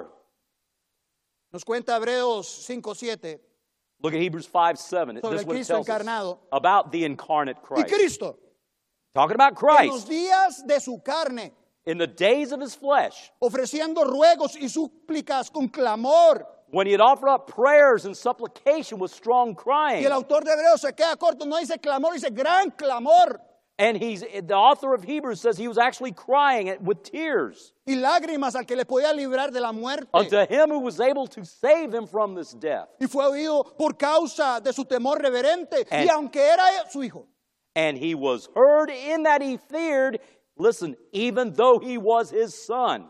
[SPEAKER 1] Nos cuenta Hebreos 5:7.
[SPEAKER 2] Look at Hebrews 5:7.
[SPEAKER 1] Sobre
[SPEAKER 2] This is
[SPEAKER 1] el
[SPEAKER 2] what it
[SPEAKER 1] Cristo
[SPEAKER 2] tells us
[SPEAKER 1] encarnado.
[SPEAKER 2] about the incarnate
[SPEAKER 1] Y
[SPEAKER 2] Christ.
[SPEAKER 1] Cristo,
[SPEAKER 2] Talking about
[SPEAKER 1] en los
[SPEAKER 2] Christ,
[SPEAKER 1] días de su carne,
[SPEAKER 2] in the days of his flesh,
[SPEAKER 1] ofreciendo ruegos y súplicas con clamor.
[SPEAKER 2] when he had offered up prayers and supplication with strong
[SPEAKER 1] Y
[SPEAKER 2] crying.
[SPEAKER 1] el autor de Hebreos se queda corto, no dice clamor, dice gran clamor.
[SPEAKER 2] And the author of Hebrews says he was actually crying with tears
[SPEAKER 1] Y lágrimas al que le podía librar de la muerte.
[SPEAKER 2] unto him who was able to save him from this death.
[SPEAKER 1] Y fue oído por causa de su temor reverente.
[SPEAKER 2] And-
[SPEAKER 1] Y aunque era su hijo,
[SPEAKER 2] And he was heard in that he feared, listen, even though he was his son.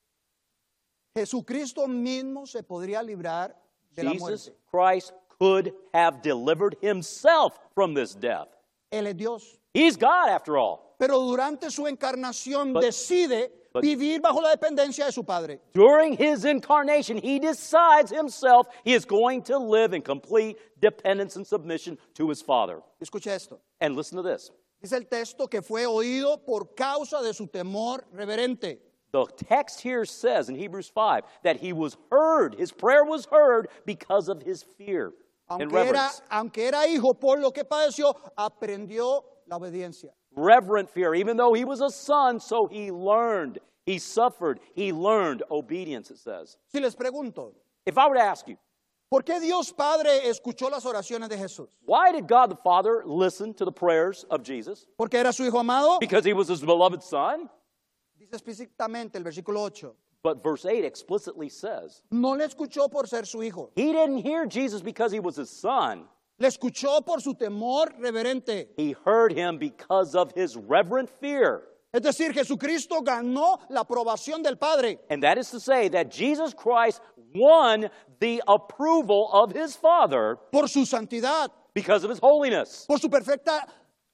[SPEAKER 1] Jesucristo mismo se podría librar de la
[SPEAKER 2] Jesus
[SPEAKER 1] muerte.
[SPEAKER 2] Christ could have delivered himself from this death.
[SPEAKER 1] Él es Dios.
[SPEAKER 2] He's God after all.
[SPEAKER 1] Pero durante su encarnación
[SPEAKER 2] But-
[SPEAKER 1] decide vivir bajo la dependencia de su Padre.
[SPEAKER 2] During his incarnation, he decides himself he is going to live in complete dependence and submission to his Father.
[SPEAKER 1] Escuche esto.
[SPEAKER 2] And listen to this.
[SPEAKER 1] Dice el texto que fue oído por causa de su temor reverente.
[SPEAKER 2] The text here says in Hebrews 5 that he was heard, his prayer was heard because of his fear and reverence.
[SPEAKER 1] Aunque era hijo, por lo que padeció, aprendió la obediencia.
[SPEAKER 2] Reverent fear. Even though he was a son, so he learned. He suffered. He learned obedience, it says.
[SPEAKER 1] Si les pregunto,
[SPEAKER 2] If I were to ask you,
[SPEAKER 1] ¿por qué Dios Padre escuchó las oraciones de Jesús?
[SPEAKER 2] why did God the Father listen to the prayers of Jesus?
[SPEAKER 1] ¿Porque era su hijo amado?
[SPEAKER 2] Because he was his beloved son?
[SPEAKER 1] Dice explícitamente el versículo 8.
[SPEAKER 2] But verse 8 explicitly says,
[SPEAKER 1] No le escuchó por ser su hijo.
[SPEAKER 2] he didn't hear Jesus because he was his son.
[SPEAKER 1] Le escuchó por su temor reverente.
[SPEAKER 2] He heard him because of his reverent fear.
[SPEAKER 1] Es decir, Jesucristo ganó la aprobación del Padre.
[SPEAKER 2] And that is to say that Jesus Christ won the approval of his Father
[SPEAKER 1] Por su santidad,
[SPEAKER 2] because of his holiness,
[SPEAKER 1] por su perfecta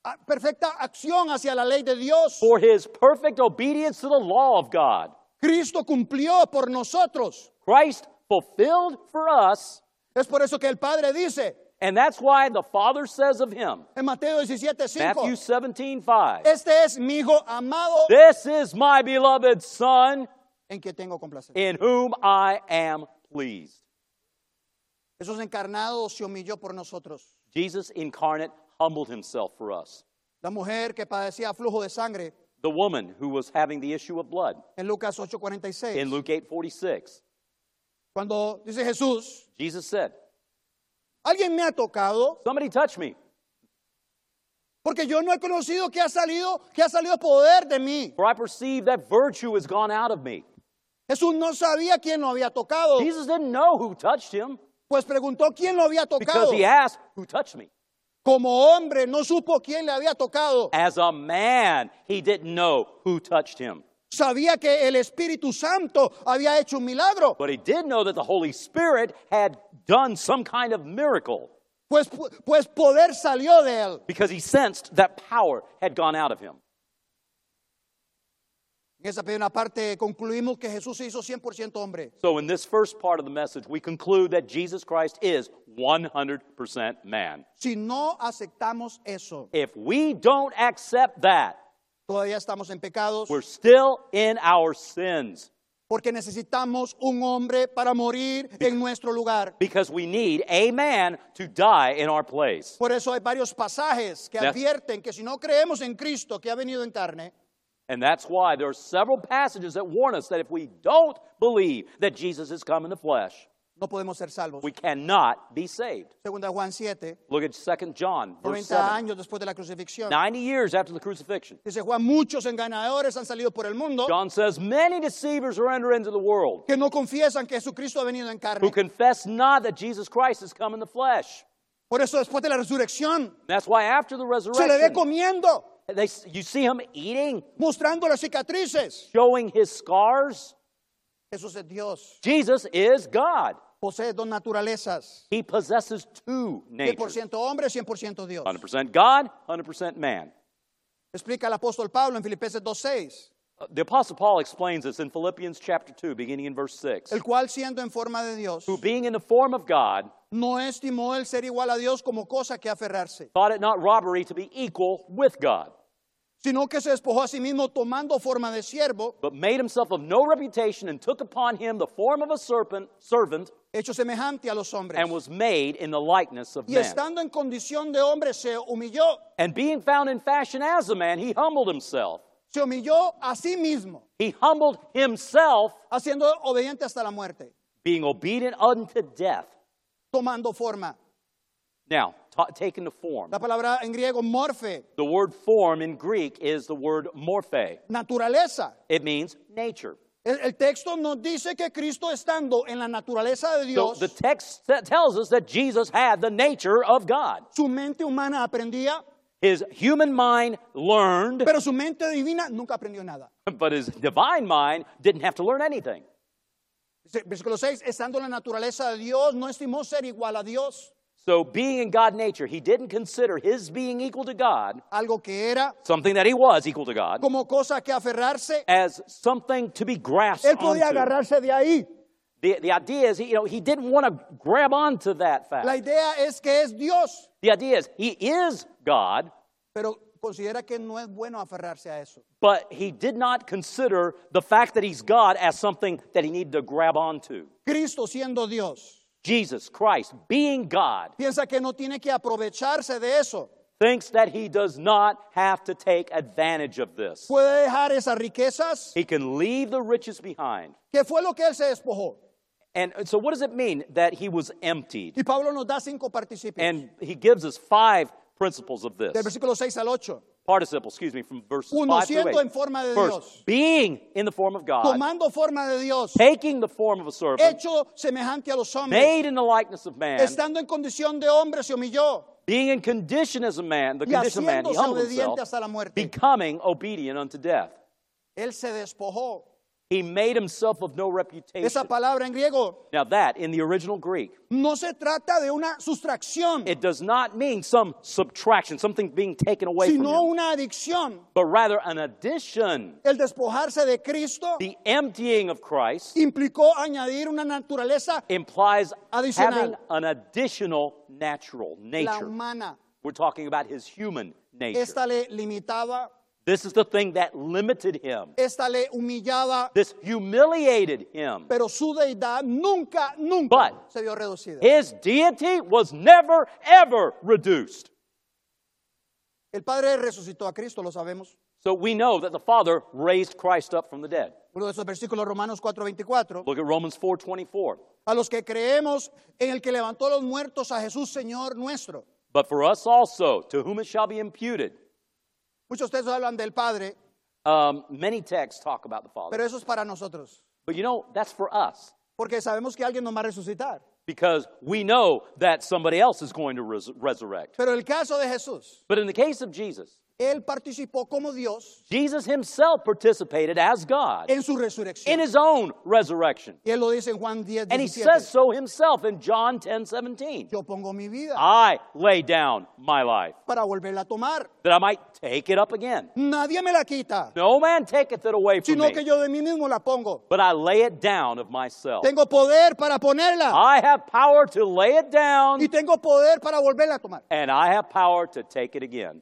[SPEAKER 1] acción hacia la ley de Dios.
[SPEAKER 2] for his perfect obedience to the law of God.
[SPEAKER 1] Cristo cumplió por nosotros.
[SPEAKER 2] Christ fulfilled for us,
[SPEAKER 1] Es por eso que el Padre dice
[SPEAKER 2] and that's why the Father says of him,
[SPEAKER 1] en Mateo 17:5,
[SPEAKER 2] Matthew 17:5,
[SPEAKER 1] este es mi hijo amado
[SPEAKER 2] this is my beloved Son,
[SPEAKER 1] en que tengo complacencia.
[SPEAKER 2] in whom I am pleased.
[SPEAKER 1] Jesús encarnado se humilló por nosotros.
[SPEAKER 2] Jesus incarnate humbled himself for us.
[SPEAKER 1] La mujer que padecía flujo de sangre
[SPEAKER 2] The woman who was having the issue of blood
[SPEAKER 1] en Lucas 8:46.
[SPEAKER 2] in Luke 8:46,
[SPEAKER 1] Cuando dice Jesús,
[SPEAKER 2] Jesus said,
[SPEAKER 1] alguien me ha tocado
[SPEAKER 2] somebody touch me,
[SPEAKER 1] porque yo no he conocido que ha salido poder de mí.
[SPEAKER 2] for I perceive that virtue has gone out of me.
[SPEAKER 1] Jesús no sabía quién lo había tocado,
[SPEAKER 2] Jesus didn't know who touched him
[SPEAKER 1] pues preguntó quién lo había
[SPEAKER 2] because
[SPEAKER 1] tocado.
[SPEAKER 2] he asked, who touched me?
[SPEAKER 1] Como hombre no supo quién le había tocado.
[SPEAKER 2] As a man, he didn't know who touched him.
[SPEAKER 1] Sabía que el Espíritu Santo había hecho un milagro,
[SPEAKER 2] But he did know that the Holy Spirit had done some kind of miracle
[SPEAKER 1] pues poder salió de él.
[SPEAKER 2] because he sensed that power had gone out of him.
[SPEAKER 1] En esa primera parte concluimos que Jesús se hizo 100% hombre.
[SPEAKER 2] So in this first part of the message, we conclude that Jesus Christ is 100% man.
[SPEAKER 1] Si no aceptamos eso,
[SPEAKER 2] If we don't accept that,
[SPEAKER 1] todavía estamos en pecados,
[SPEAKER 2] we're still in our sins
[SPEAKER 1] porque necesitamos un hombre para morir en nuestro lugar.
[SPEAKER 2] because we need a man to die in our place.
[SPEAKER 1] Por eso hay varios pasajes que
[SPEAKER 2] That's-
[SPEAKER 1] advierten que si no creemos en Cristo que ha venido en carne,
[SPEAKER 2] And that's why there are several passages that warn us that if we don't believe that Jesus has come in the flesh,
[SPEAKER 1] no podemos ser salvos.
[SPEAKER 2] we cannot be saved.
[SPEAKER 1] Segunda Juan 7,
[SPEAKER 2] Look at 2 John, verse
[SPEAKER 1] 90
[SPEAKER 2] 7.
[SPEAKER 1] años después de la crucifixión.
[SPEAKER 2] 90 years after the crucifixion.
[SPEAKER 1] Dice Juan, muchos engañadores han salido por el mundo
[SPEAKER 2] John says, many deceivers are entered into the world
[SPEAKER 1] que no confiesan que Jesucristo ha venido en carne.
[SPEAKER 2] who confess not that Jesus Christ has come in the flesh.
[SPEAKER 1] Por eso después de la resurrección
[SPEAKER 2] That's why after the
[SPEAKER 1] se le ve
[SPEAKER 2] resurrection,
[SPEAKER 1] comiendo,
[SPEAKER 2] you see him eating,
[SPEAKER 1] mostrando las cicatrices.
[SPEAKER 2] showing his scars.
[SPEAKER 1] Jesús es Dios,
[SPEAKER 2] Jesus is God.
[SPEAKER 1] posee dos naturalezas,
[SPEAKER 2] He possesses two natures.
[SPEAKER 1] 100% hombre, 100% Dios.
[SPEAKER 2] 100% God, 100% man.
[SPEAKER 1] Explica el apóstol Pablo en Filipenses 2:6,
[SPEAKER 2] The Apostle Paul explains this in Philippians chapter 2, beginning in verse 6.
[SPEAKER 1] el cual siendo en forma de Dios,
[SPEAKER 2] Who being in the form of God,
[SPEAKER 1] no estimó el ser igual a Dios como cosa que aferrarse,
[SPEAKER 2] thought it not robbery to be equal with God,
[SPEAKER 1] sino que se despojó a sí mismo tomando forma de siervo,
[SPEAKER 2] but made himself of no reputation and took upon him the form of a servant
[SPEAKER 1] hecho semejante a los hombres.
[SPEAKER 2] and was made in the likeness of
[SPEAKER 1] Y
[SPEAKER 2] men.
[SPEAKER 1] estando en condición de hombre se humilló
[SPEAKER 2] And being found in fashion as a man, he humbled himself.
[SPEAKER 1] se humilló a sí mismo,
[SPEAKER 2] He humbled himself,
[SPEAKER 1] haciendo obediente hasta la muerte,
[SPEAKER 2] being obedient unto death.
[SPEAKER 1] tomando forma.
[SPEAKER 2] Now, taken the form.
[SPEAKER 1] La palabra en griego morfe,
[SPEAKER 2] The word form in Greek is the word morphe.
[SPEAKER 1] naturaleza.
[SPEAKER 2] It means nature.
[SPEAKER 1] El texto nos dice que Cristo estando en la naturaleza de
[SPEAKER 2] So
[SPEAKER 1] Dios,
[SPEAKER 2] the text tells us that Jesus had the nature of God.
[SPEAKER 1] su mente humana aprendía,
[SPEAKER 2] His human mind learned,
[SPEAKER 1] pero su mente divina nunca aprendió nada.
[SPEAKER 2] but his divine mind didn't have to learn anything.
[SPEAKER 1] Dice, versículo 6, estando en la naturaleza de Dios, no estimó ser igual a Dios.
[SPEAKER 2] So being in God nature, he didn't consider his being equal to God,
[SPEAKER 1] algo que era,
[SPEAKER 2] something that he was equal to God,
[SPEAKER 1] como cosa que aferrarse.
[SPEAKER 2] as something to be grasped
[SPEAKER 1] Él podía
[SPEAKER 2] onto.
[SPEAKER 1] agarrarse de ahí.
[SPEAKER 2] The idea is, he didn't want to grab onto that fact.
[SPEAKER 1] La idea es que es Dios,
[SPEAKER 2] The idea is, he is God,
[SPEAKER 1] pero considera que no es bueno aferrarse a eso.
[SPEAKER 2] but he did not consider the fact that he's God as something that he needed to grab onto.
[SPEAKER 1] Cristo siendo Dios,
[SPEAKER 2] Jesus Christ, being God,
[SPEAKER 1] piensa que no tiene que aprovecharse de eso.
[SPEAKER 2] thinks that he does not have to take advantage of this.
[SPEAKER 1] Puede dejar esas riquezas.
[SPEAKER 2] He can leave the riches behind.
[SPEAKER 1] ¿Qué fue lo que él se despojó?
[SPEAKER 2] And so what does it mean that he was emptied?
[SPEAKER 1] Y Pablo nos da 5 participios.
[SPEAKER 2] And he gives us 5 principles of this.
[SPEAKER 1] Del versículo 6 al 8.
[SPEAKER 2] Participle, from verses 5
[SPEAKER 1] Uno,
[SPEAKER 2] through
[SPEAKER 1] siendo
[SPEAKER 2] 8.
[SPEAKER 1] en forma de
[SPEAKER 2] First,
[SPEAKER 1] Dios.
[SPEAKER 2] being in the form of God,
[SPEAKER 1] Tomando forma de Dios.
[SPEAKER 2] taking the form of a servant,
[SPEAKER 1] Hecho semejante a los hombres.
[SPEAKER 2] made in the likeness of man,
[SPEAKER 1] Estando en condición de hombre se humilló.
[SPEAKER 2] being in condition as a man, the
[SPEAKER 1] Y
[SPEAKER 2] condition of man, he
[SPEAKER 1] haciéndose
[SPEAKER 2] humbled
[SPEAKER 1] obediente
[SPEAKER 2] himself,
[SPEAKER 1] hasta la muerte.
[SPEAKER 2] becoming obedient unto death.
[SPEAKER 1] Él se despojó.
[SPEAKER 2] He made himself of no reputation.
[SPEAKER 1] Esa palabra en griego
[SPEAKER 2] Now that, in the original Greek,
[SPEAKER 1] no se trata de una sustracción,
[SPEAKER 2] it does not mean some subtraction, something being taken away from
[SPEAKER 1] sino
[SPEAKER 2] him,
[SPEAKER 1] una adicción.
[SPEAKER 2] but rather an addition.
[SPEAKER 1] El despojarse de Cristo
[SPEAKER 2] The emptying of Christ
[SPEAKER 1] implicó añadir una naturaleza,
[SPEAKER 2] implies
[SPEAKER 1] Adicional.
[SPEAKER 2] having an additional natural
[SPEAKER 1] la
[SPEAKER 2] nature.
[SPEAKER 1] humana.
[SPEAKER 2] We're talking about his human nature.
[SPEAKER 1] Esta le limitaba,
[SPEAKER 2] This is the thing that limited him.
[SPEAKER 1] esta le humillaba,
[SPEAKER 2] This humiliated him.
[SPEAKER 1] pero su deidad nunca
[SPEAKER 2] But
[SPEAKER 1] se vio reducida.
[SPEAKER 2] his deity was never, ever reduced.
[SPEAKER 1] El Padre resucitó a Cristo, lo sabemos.
[SPEAKER 2] So we know that the Father raised Christ up from the dead.
[SPEAKER 1] Uno de esos versículos, Romanos 4:24.
[SPEAKER 2] Look at Romans 4:24.
[SPEAKER 1] A los que creemos en el que levantó los muertos a Jesús, Señor nuestro.
[SPEAKER 2] But for us also, to whom it shall be imputed.
[SPEAKER 1] Muchos de ustedes hablan del Padre,
[SPEAKER 2] Many texts talk about the Father.
[SPEAKER 1] pero eso es para nosotros.
[SPEAKER 2] But you know, that's for us.
[SPEAKER 1] Porque sabemos que alguien nos va a resucitar.
[SPEAKER 2] Because we know that somebody else is going to resurrect.
[SPEAKER 1] Pero el caso de Jesús,
[SPEAKER 2] But in the case of Jesus,
[SPEAKER 1] Él participó como Dios
[SPEAKER 2] Jesus himself participated as God
[SPEAKER 1] en su
[SPEAKER 2] in
[SPEAKER 1] resurrección.
[SPEAKER 2] his own resurrection.
[SPEAKER 1] Y Él lo dice en Juan 10,
[SPEAKER 2] And he
[SPEAKER 1] 17.
[SPEAKER 2] says so himself in John 10:17.
[SPEAKER 1] Yo pongo mi vida
[SPEAKER 2] I lay down my life
[SPEAKER 1] para volverla a tomar.
[SPEAKER 2] that I might take it up again.
[SPEAKER 1] Nadie me la quita,
[SPEAKER 2] No man taketh it away from
[SPEAKER 1] sino que
[SPEAKER 2] me,
[SPEAKER 1] yo de mí mismo la pongo.
[SPEAKER 2] but I lay it down of myself.
[SPEAKER 1] Tengo poder para ponerla
[SPEAKER 2] I have power to lay it down,
[SPEAKER 1] y tengo poder para volverla a tomar.
[SPEAKER 2] and I have power to take it again.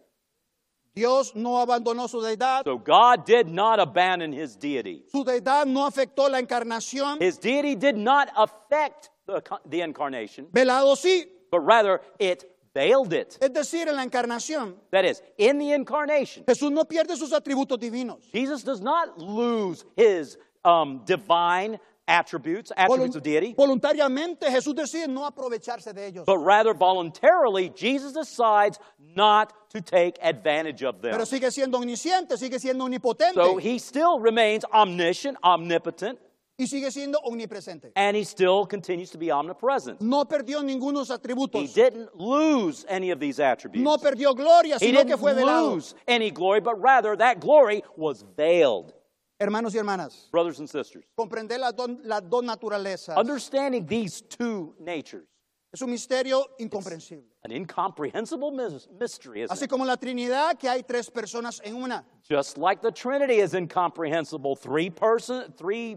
[SPEAKER 1] Dios no abandonó su deidad.
[SPEAKER 2] So God did not abandon his deity.
[SPEAKER 1] Su deidad no afectó la encarnación.
[SPEAKER 2] His deity did not affect the incarnation,
[SPEAKER 1] Velado sí.
[SPEAKER 2] but rather it veiled it.
[SPEAKER 1] Es decir, en la encarnación,
[SPEAKER 2] That is, in the incarnation,
[SPEAKER 1] Jesús no pierde sus atributos divinos.
[SPEAKER 2] Jesus does not lose his divine attributes of deity,
[SPEAKER 1] Voluntariamente Jesús decide no aprovecharse de ellos.
[SPEAKER 2] but rather voluntarily, Jesus decides not to take advantage of them.
[SPEAKER 1] Pero sigue siendo omnisciente, sigue siendo omnipotente
[SPEAKER 2] So he still remains omniscient, omnipotent,
[SPEAKER 1] y sigue siendo omnipresente.
[SPEAKER 2] and he still continues to be omnipresent.
[SPEAKER 1] No perdió ninguno de sus
[SPEAKER 2] He
[SPEAKER 1] atributos.
[SPEAKER 2] didn't lose any of these attributes.
[SPEAKER 1] No perdió gloria,
[SPEAKER 2] He
[SPEAKER 1] sino que
[SPEAKER 2] didn't
[SPEAKER 1] fue velado.
[SPEAKER 2] lose any glory, but rather that glory was veiled.
[SPEAKER 1] Hermanos y hermanas,
[SPEAKER 2] Brothers and sisters,
[SPEAKER 1] comprender las dos naturalezas
[SPEAKER 2] understanding these two natures,
[SPEAKER 1] es un misterio incomprensible.
[SPEAKER 2] an incomprehensible mystery, isn't
[SPEAKER 1] Así
[SPEAKER 2] it?
[SPEAKER 1] como la Trinidad, que hay 3 personas en una.
[SPEAKER 2] Just like the Trinity is incomprehensible, three persons,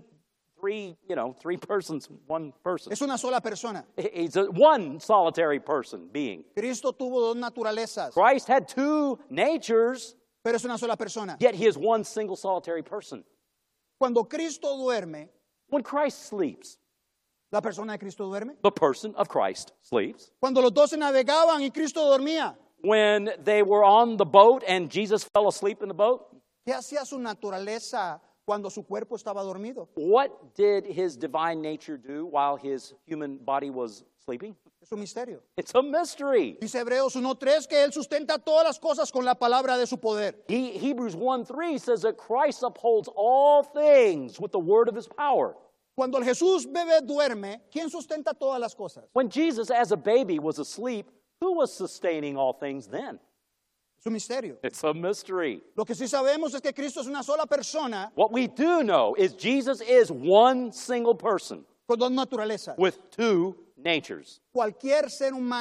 [SPEAKER 2] one person.
[SPEAKER 1] Es una sola persona.
[SPEAKER 2] He's one solitary person, being.
[SPEAKER 1] Cristo tuvo 2 naturalezas,
[SPEAKER 2] Christ had two natures,
[SPEAKER 1] pero es una sola persona.
[SPEAKER 2] yet he is one single solitary person.
[SPEAKER 1] Cuando Cristo duerme,
[SPEAKER 2] When Christ sleeps,
[SPEAKER 1] la persona de Cristo duerme.
[SPEAKER 2] the person of Christ sleeps.
[SPEAKER 1] Cuando los 12 navegaban y Cristo dormía,
[SPEAKER 2] When they were on the boat and Jesus fell asleep in the boat,
[SPEAKER 1] ¿qué hacía su naturaleza cuando su cuerpo estaba dormido?
[SPEAKER 2] what did his divine nature do while his human body was sleeping?
[SPEAKER 1] Es un misterio.
[SPEAKER 2] It's a mystery.
[SPEAKER 1] Dice Hebreos 1:3 que Él sustenta todas las cosas con la palabra de su poder.
[SPEAKER 2] Hebrews 1:3 says that Christ upholds all things with the word of his power.
[SPEAKER 1] Cuando el Jesús bebé duerme, ¿quién sustenta todas las cosas?
[SPEAKER 2] When Jesus as a baby was asleep, who was sustaining all things then?
[SPEAKER 1] Es un misterio.
[SPEAKER 2] It's a mystery.
[SPEAKER 1] Lo que sí sabemos es que Cristo es una sola persona
[SPEAKER 2] What we do know is Jesus is one single person
[SPEAKER 1] con 2 naturalezas.
[SPEAKER 2] with two natures.
[SPEAKER 1] Cualquier ser humano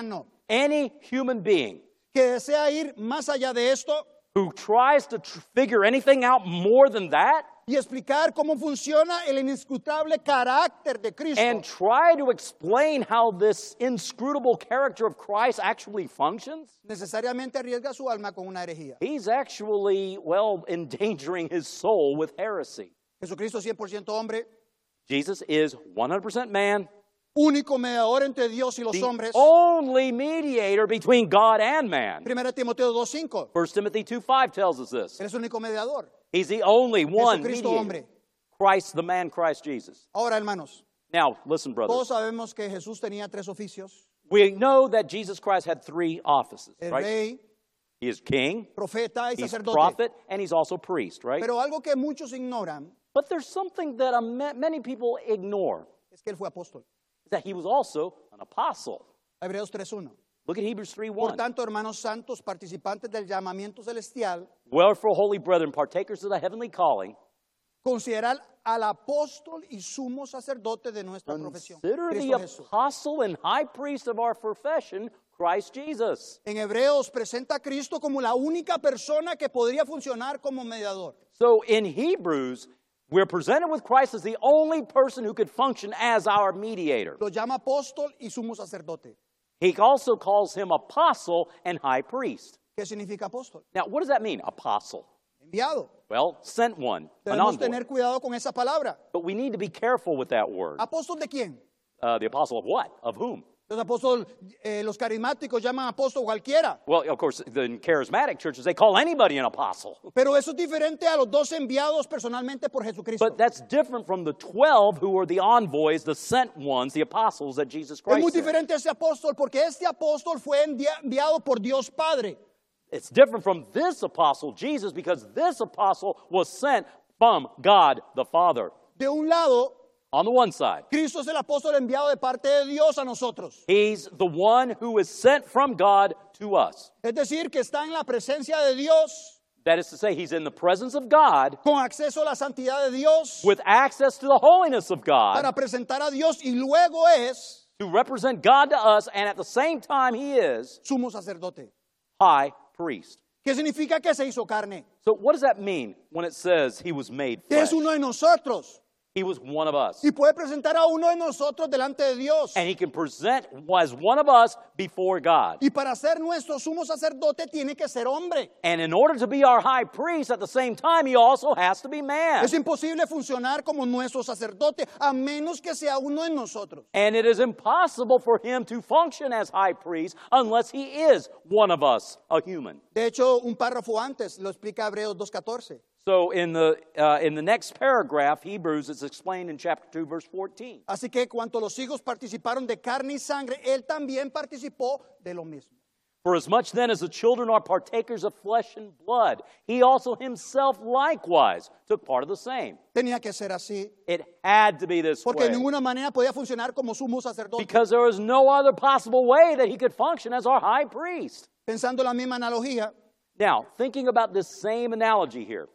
[SPEAKER 2] Any human being
[SPEAKER 1] que desea ir más allá de esto
[SPEAKER 2] who tries to figure anything out more than that
[SPEAKER 1] y explicar cómo funciona el inescrutable carácter de Cristo
[SPEAKER 2] and try to explain how this inscrutable character of Christ actually functions,
[SPEAKER 1] necesariamente arriesga su alma con una herejía.
[SPEAKER 2] he's actually, well, endangering his soul with heresy.
[SPEAKER 1] Jesucristo 100% hombre,
[SPEAKER 2] Jesus is 100% man,
[SPEAKER 1] único mediador entre Dios y los
[SPEAKER 2] the
[SPEAKER 1] hombres.
[SPEAKER 2] only mediator between God and man.
[SPEAKER 1] 1 Timoteo 2:5.
[SPEAKER 2] 1 Timothy 2:5 tells us this.
[SPEAKER 1] Él es el único mediador.
[SPEAKER 2] He's the only one
[SPEAKER 1] Jesucristo
[SPEAKER 2] mediator.
[SPEAKER 1] hombre.
[SPEAKER 2] Christ, the man, Christ Jesus.
[SPEAKER 1] Ahora, hermanos,
[SPEAKER 2] Now, listen, brothers.
[SPEAKER 1] todos sabemos que Jesús tenía tres oficios:
[SPEAKER 2] We know that Jesus Christ had three offices,
[SPEAKER 1] el
[SPEAKER 2] right?
[SPEAKER 1] rey,
[SPEAKER 2] He is king,
[SPEAKER 1] profeta y
[SPEAKER 2] he's
[SPEAKER 1] sacerdote.
[SPEAKER 2] prophet, and he's also priest, right?
[SPEAKER 1] Pero algo que muchos ignoran
[SPEAKER 2] But there's something that many people ignore,
[SPEAKER 1] es que él fue apóstol.
[SPEAKER 2] is that he was also an apostle.
[SPEAKER 1] Hebreos 3:1.
[SPEAKER 2] Look at Hebrews
[SPEAKER 1] Por
[SPEAKER 2] 3:1.
[SPEAKER 1] tanto, hermanos santos, participantes del llamamiento celestial,
[SPEAKER 2] Wherefore, holy brethren, partakers of the heavenly calling,
[SPEAKER 1] considerar al apóstol y sumo sacerdote de nuestra profesión,
[SPEAKER 2] consider the
[SPEAKER 1] Cristo Jesús.
[SPEAKER 2] apostle and high priest of our profession, Christ Jesus.
[SPEAKER 1] En Hebreos presenta a Cristo como la única persona que podría funcionar como mediador.
[SPEAKER 2] So in Hebrews, we're presented with Christ as the only person who could function as our mediator.
[SPEAKER 1] Lo llama apóstol y sumo sacerdote.
[SPEAKER 2] He also calls him apostle and high priest.
[SPEAKER 1] ¿Qué significa apóstol?
[SPEAKER 2] Now, what does that mean, apostle?
[SPEAKER 1] Enviado.
[SPEAKER 2] Well, sent one, an
[SPEAKER 1] Debemos
[SPEAKER 2] envoy.
[SPEAKER 1] tener cuidado con esa palabra.
[SPEAKER 2] But we need to be careful with that word.
[SPEAKER 1] ¿Apóstol de quién?
[SPEAKER 2] The apostle of what? Of whom?
[SPEAKER 1] Los apóstoles, los carismáticos llaman apóstol cualquiera.
[SPEAKER 2] Well, of course, in charismatic churches, they call anybody an apostle.
[SPEAKER 1] Pero eso es diferente a los 12 enviados personalmente por Jesucristo.
[SPEAKER 2] But that's different from the 12 who are the envoys, the sent ones, the apostles that Jesus
[SPEAKER 1] Es muy
[SPEAKER 2] Christ sent.
[SPEAKER 1] diferente ese apóstol porque este apóstol fue enviado por Dios Padre.
[SPEAKER 2] It's different from this apostle, Jesus, because this apostle was sent from God the Father.
[SPEAKER 1] De un lado,
[SPEAKER 2] On the one side,
[SPEAKER 1] Cristo es el apóstol enviado de parte de Dios a nosotros.
[SPEAKER 2] he's the one who is sent from God to us.
[SPEAKER 1] Es decir, que está en la presencia de Dios,
[SPEAKER 2] That is to say, he's in the presence of God
[SPEAKER 1] con acceso a la santidad de Dios,
[SPEAKER 2] with access to the holiness of God
[SPEAKER 1] para presentar a Dios y luego es
[SPEAKER 2] to represent God to us, and at the same time, he is
[SPEAKER 1] sumo sacerdote.
[SPEAKER 2] high priest.
[SPEAKER 1] ¿Qué significa que se hizo carne?
[SPEAKER 2] So what does that mean when it says he was made
[SPEAKER 1] Que
[SPEAKER 2] flesh?
[SPEAKER 1] es uno de nosotros
[SPEAKER 2] He was one of us.
[SPEAKER 1] y puede presentar a uno de nosotros delante de Dios.
[SPEAKER 2] And he can present as one of us before God.
[SPEAKER 1] Y para ser nuestro sumo sacerdote tiene que ser hombre.
[SPEAKER 2] And in order to be our high priest, at the same time, he also has to be man.
[SPEAKER 1] Es imposible funcionar como nuestro sacerdote a menos que sea uno de nosotros.
[SPEAKER 2] And it is impossible for him to function as high priest unless he is one of us, a human.
[SPEAKER 1] De hecho, un párrafo antes lo explica Hebreos 2:14.
[SPEAKER 2] So in the next paragraph, Hebrews, it's explained in chapter 2, verse 14.
[SPEAKER 1] Así que cuanto los hijos participaron de carne y sangre, él también participó de lo mismo.
[SPEAKER 2] For as much then as the children are partakers of flesh and blood, he also himself likewise took part of the same.
[SPEAKER 1] Tenía que ser así,
[SPEAKER 2] It had to be this
[SPEAKER 1] porque
[SPEAKER 2] way.
[SPEAKER 1] de ninguna manera podía funcionar como sumo sacerdote.
[SPEAKER 2] Because there was no other possible way that he could function as our high priest.
[SPEAKER 1] Pensando la misma analogía,
[SPEAKER 2] Now, thinking about this same analogy here,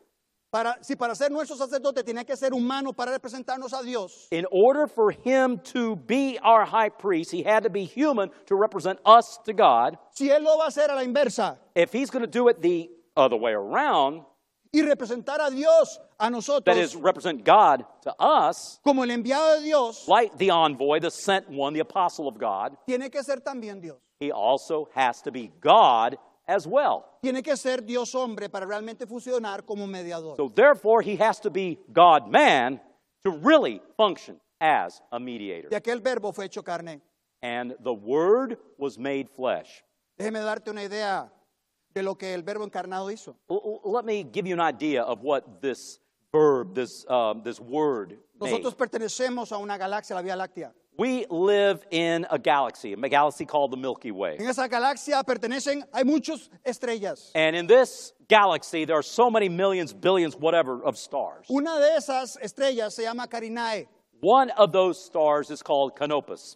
[SPEAKER 1] si para ser nuestro sacerdote tenía que ser humano para representarnos a Dios,
[SPEAKER 2] in order for him to be our high priest, he had to be human to represent us to God.
[SPEAKER 1] si él lo va a hacer a la inversa
[SPEAKER 2] If he's going to do it the other way around,
[SPEAKER 1] y representar a Dios a
[SPEAKER 2] that is,
[SPEAKER 1] nosotros
[SPEAKER 2] represent God to us,
[SPEAKER 1] como el enviado de Dios,
[SPEAKER 2] like the envoy, the sent one, the apostle of God,
[SPEAKER 1] tiene que ser también Dios.
[SPEAKER 2] he also has to be God as well.
[SPEAKER 1] Tiene que ser Dios hombre para realmente funcionar como mediador.
[SPEAKER 2] So therefore, he has to be God-man to really function as a mediator.
[SPEAKER 1] De aquel verbo fue hecho carne.
[SPEAKER 2] And the Word was made flesh.
[SPEAKER 1] Déjeme darte una idea de lo que el verbo encarnado hizo.
[SPEAKER 2] Let me give you an idea of what this verb, this word made.
[SPEAKER 1] Nosotros pertenecemos a una galaxia, la Vía Láctea.
[SPEAKER 2] We live in a galaxy called the Milky Way.
[SPEAKER 1] En esa galaxia hay muchas estrellas.
[SPEAKER 2] And in this galaxy, there are so many millions, billions, whatever, of stars.
[SPEAKER 1] Una de esas estrellas se llama Carinae.
[SPEAKER 2] One of those stars is called Canopus.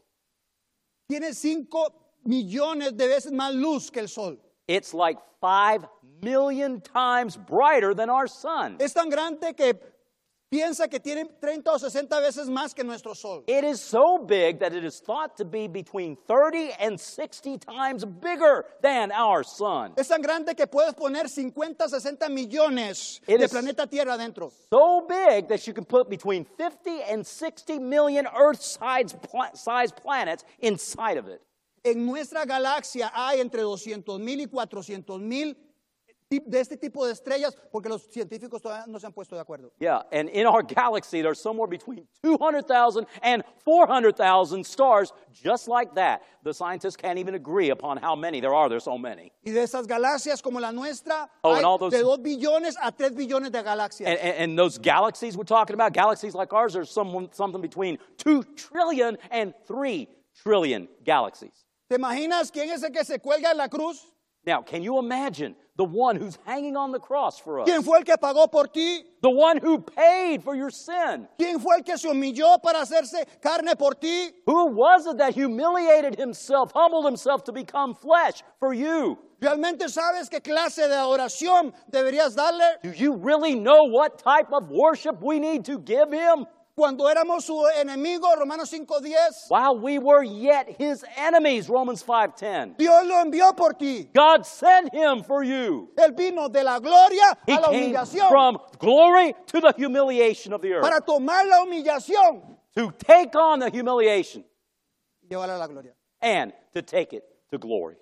[SPEAKER 1] Tiene 5 millones de veces más luz que el Sol.
[SPEAKER 2] It's like 5 million times brighter than our sun.
[SPEAKER 1] Es tan grande que piensa que tiene 30 o 60 veces más que nuestro Sol.
[SPEAKER 2] It is so big that it is thought to be between 30 and 60 times bigger than our sun.
[SPEAKER 1] Es tan grande que puedes poner 50, 60 millones
[SPEAKER 2] It
[SPEAKER 1] de
[SPEAKER 2] is-
[SPEAKER 1] planeta Tierra adentro.
[SPEAKER 2] So big that you can put between 50 and 60 million Earth-sized planets inside of it.
[SPEAKER 1] En nuestra galaxia hay entre 200,000 y 400,000 de este tipo de estrellas porque los científicos todavía no se han puesto de acuerdo.
[SPEAKER 2] Yeah, and in our galaxy, there's somewhere between 200,000 and 400,000 stars just like that. The scientists can't even agree upon how many there are. There's so many.
[SPEAKER 1] Y de esas galaxias como la nuestra,
[SPEAKER 2] Oh,
[SPEAKER 1] hay
[SPEAKER 2] and all those-
[SPEAKER 1] de 2 billones a 3 billones de galaxias.
[SPEAKER 2] And those galaxies we're talking about, galaxies like ours, there's something between 2 trillion and 3 trillion galaxies.
[SPEAKER 1] ¿Te imaginas quién es el que se cuelga en la cruz?
[SPEAKER 2] Now, can you imagine the one who's hanging on the cross for us?
[SPEAKER 1] ¿Quién fue el que pagó por ti?
[SPEAKER 2] The one who paid for your sin?
[SPEAKER 1] ¿Quién fue el que se humilló para hacerse carne por ti?
[SPEAKER 2] Who was it that humiliated himself, humbled himself to become flesh for you?
[SPEAKER 1] ¿Realmente sabes qué clase de adoración deberías darle?
[SPEAKER 2] Do you really know what type of worship we need to give him?
[SPEAKER 1] Cuando éramos su enemigo, Romanos 5:10,
[SPEAKER 2] While we were yet his enemies, Romans 5:10.
[SPEAKER 1] Dios lo envió por ti.
[SPEAKER 2] God sent him for you.
[SPEAKER 1] Él vino de la gloria
[SPEAKER 2] He
[SPEAKER 1] a la
[SPEAKER 2] came
[SPEAKER 1] humillación
[SPEAKER 2] from glory to the humiliation of the earth.
[SPEAKER 1] para tomar la humillación
[SPEAKER 2] To take on the humiliation
[SPEAKER 1] y llevarla a la gloria.
[SPEAKER 2] and to take it to glory.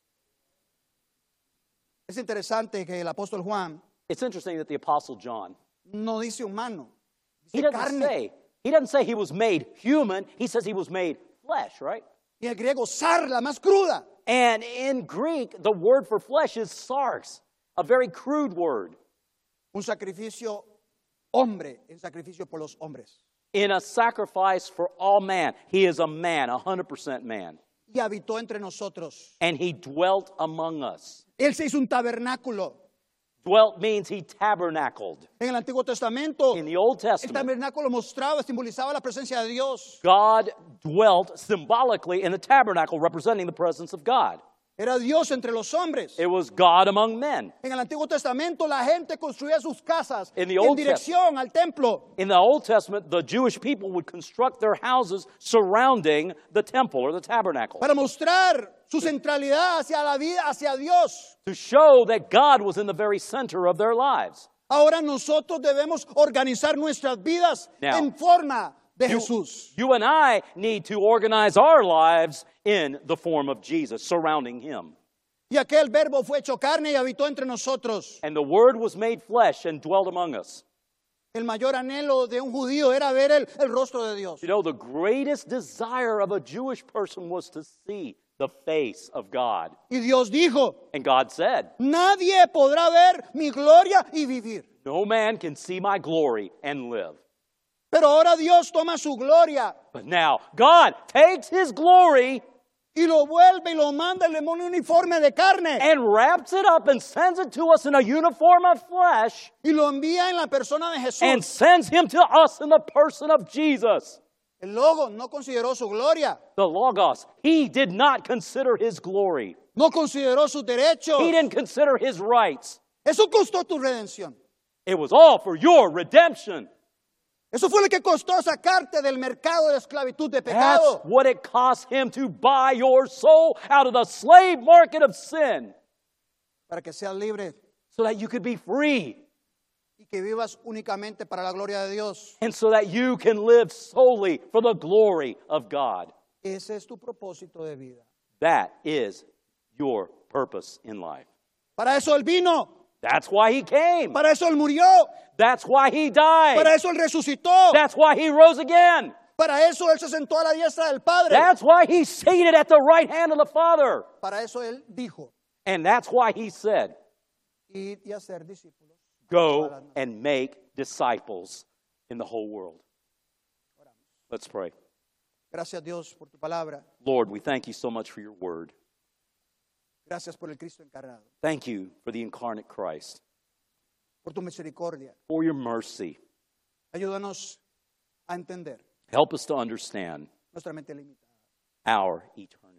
[SPEAKER 1] Es interesante que el apóstol Juan
[SPEAKER 2] It's interesting that the Apostle John,
[SPEAKER 1] no dice humano,
[SPEAKER 2] he
[SPEAKER 1] dice
[SPEAKER 2] doesn't
[SPEAKER 1] carne.
[SPEAKER 2] say he was made human. He says he was made flesh, right?
[SPEAKER 1] Y el griego sar, la más cruda.
[SPEAKER 2] And in Greek, the word for flesh is sarx, a very crude word.
[SPEAKER 1] Un sacrificio hombre, en sacrificio por los hombres.
[SPEAKER 2] In a sacrifice for all man. He is a man, 100% man.
[SPEAKER 1] Y habitó entre nosotros.
[SPEAKER 2] And he dwelt among us.
[SPEAKER 1] Él se hizo un tabernáculo.
[SPEAKER 2] Dwelt means he tabernacled.
[SPEAKER 1] En el Antiguo Testamento,
[SPEAKER 2] In the Old
[SPEAKER 1] el
[SPEAKER 2] Testament,
[SPEAKER 1] tabernáculo mostraba, simbolizaba la presencia de Dios.
[SPEAKER 2] God dwelt symbolically in the tabernacle, representing the presence of God.
[SPEAKER 1] Era Dios entre los hombres.
[SPEAKER 2] It was God among men.
[SPEAKER 1] En el Antiguo Testamento la gente construía sus casas
[SPEAKER 2] In the
[SPEAKER 1] en
[SPEAKER 2] Old
[SPEAKER 1] dirección al templo.
[SPEAKER 2] In the Old Testament, the Jewish people would construct their houses surrounding the temple or the tabernacle
[SPEAKER 1] Para mostrar su centralidad hacia la vida, hacia Dios.
[SPEAKER 2] to show that God was in the very center of their lives.
[SPEAKER 1] Ahora nosotros debemos organizar nuestras vidas
[SPEAKER 2] Now,
[SPEAKER 1] en forma de
[SPEAKER 2] You,
[SPEAKER 1] Jesús.
[SPEAKER 2] you and I need to organize our lives in the form of Jesus, surrounding Him.
[SPEAKER 1] Y aquel verbo fue hecho carne y habitó entre nosotros.
[SPEAKER 2] And the Word was made flesh and dwelt among us.
[SPEAKER 1] El mayor anhelo de un judío era ver el rostro de Dios.
[SPEAKER 2] You know, the greatest desire of a Jewish person was to see the face of God.
[SPEAKER 1] Y Dios dijo,
[SPEAKER 2] And God said,
[SPEAKER 1] nadie podrá ver mi gloria y vivir.
[SPEAKER 2] no man can see my glory and live.
[SPEAKER 1] Pero ahora Dios toma su gloria
[SPEAKER 2] But now, God takes His glory
[SPEAKER 1] y lo vuelve y lo manda en un uniforme de carne
[SPEAKER 2] and wraps it up and sends it to us in a uniform of flesh
[SPEAKER 1] y lo envía en la persona de
[SPEAKER 2] and
[SPEAKER 1] Jesús.
[SPEAKER 2] sends Him to us in the person of Jesus.
[SPEAKER 1] El Logos no consideró su gloria,
[SPEAKER 2] The Logos, He did not consider His glory.
[SPEAKER 1] no consideró sus derechos.
[SPEAKER 2] He didn't consider His rights.
[SPEAKER 1] Eso costó tu redención.
[SPEAKER 2] It was all for your redemption.
[SPEAKER 1] Eso fue lo que costó sacarte del mercado de esclavitud de
[SPEAKER 2] That's
[SPEAKER 1] pecado
[SPEAKER 2] what it cost Him to buy your soul out of the slave market of sin
[SPEAKER 1] para que seas libre
[SPEAKER 2] so that you could be free
[SPEAKER 1] y que vivas únicamente para la gloria de Dios.
[SPEAKER 2] and so that you can live solely for the glory of God.
[SPEAKER 1] Ese es tu propósito de vida.
[SPEAKER 2] That is your purpose in life.
[SPEAKER 1] Para eso Él vino,
[SPEAKER 2] That's why He came.
[SPEAKER 1] para eso Él murió,
[SPEAKER 2] That's why He died.
[SPEAKER 1] para eso Él resucitó,
[SPEAKER 2] That's why He rose again.
[SPEAKER 1] para eso Él se sentó a la diestra del Padre,
[SPEAKER 2] That's why He's seated at the right hand of the Father.
[SPEAKER 1] para eso Él dijo,
[SPEAKER 2] And that's why He said,
[SPEAKER 1] ir y hacer discípulos.
[SPEAKER 2] go and make disciples in the whole world. Let's pray.
[SPEAKER 1] Gracias Dios por tu palabra,
[SPEAKER 2] Lord, we thank You so much for Your word.
[SPEAKER 1] gracias por el Cristo encarnado,
[SPEAKER 2] Thank You for the incarnate Christ,
[SPEAKER 1] por tu misericordia.
[SPEAKER 2] for Your mercy.
[SPEAKER 1] Ayúdanos a entender
[SPEAKER 2] Help us to understand
[SPEAKER 1] nuestra mente limitada.
[SPEAKER 2] our eternity.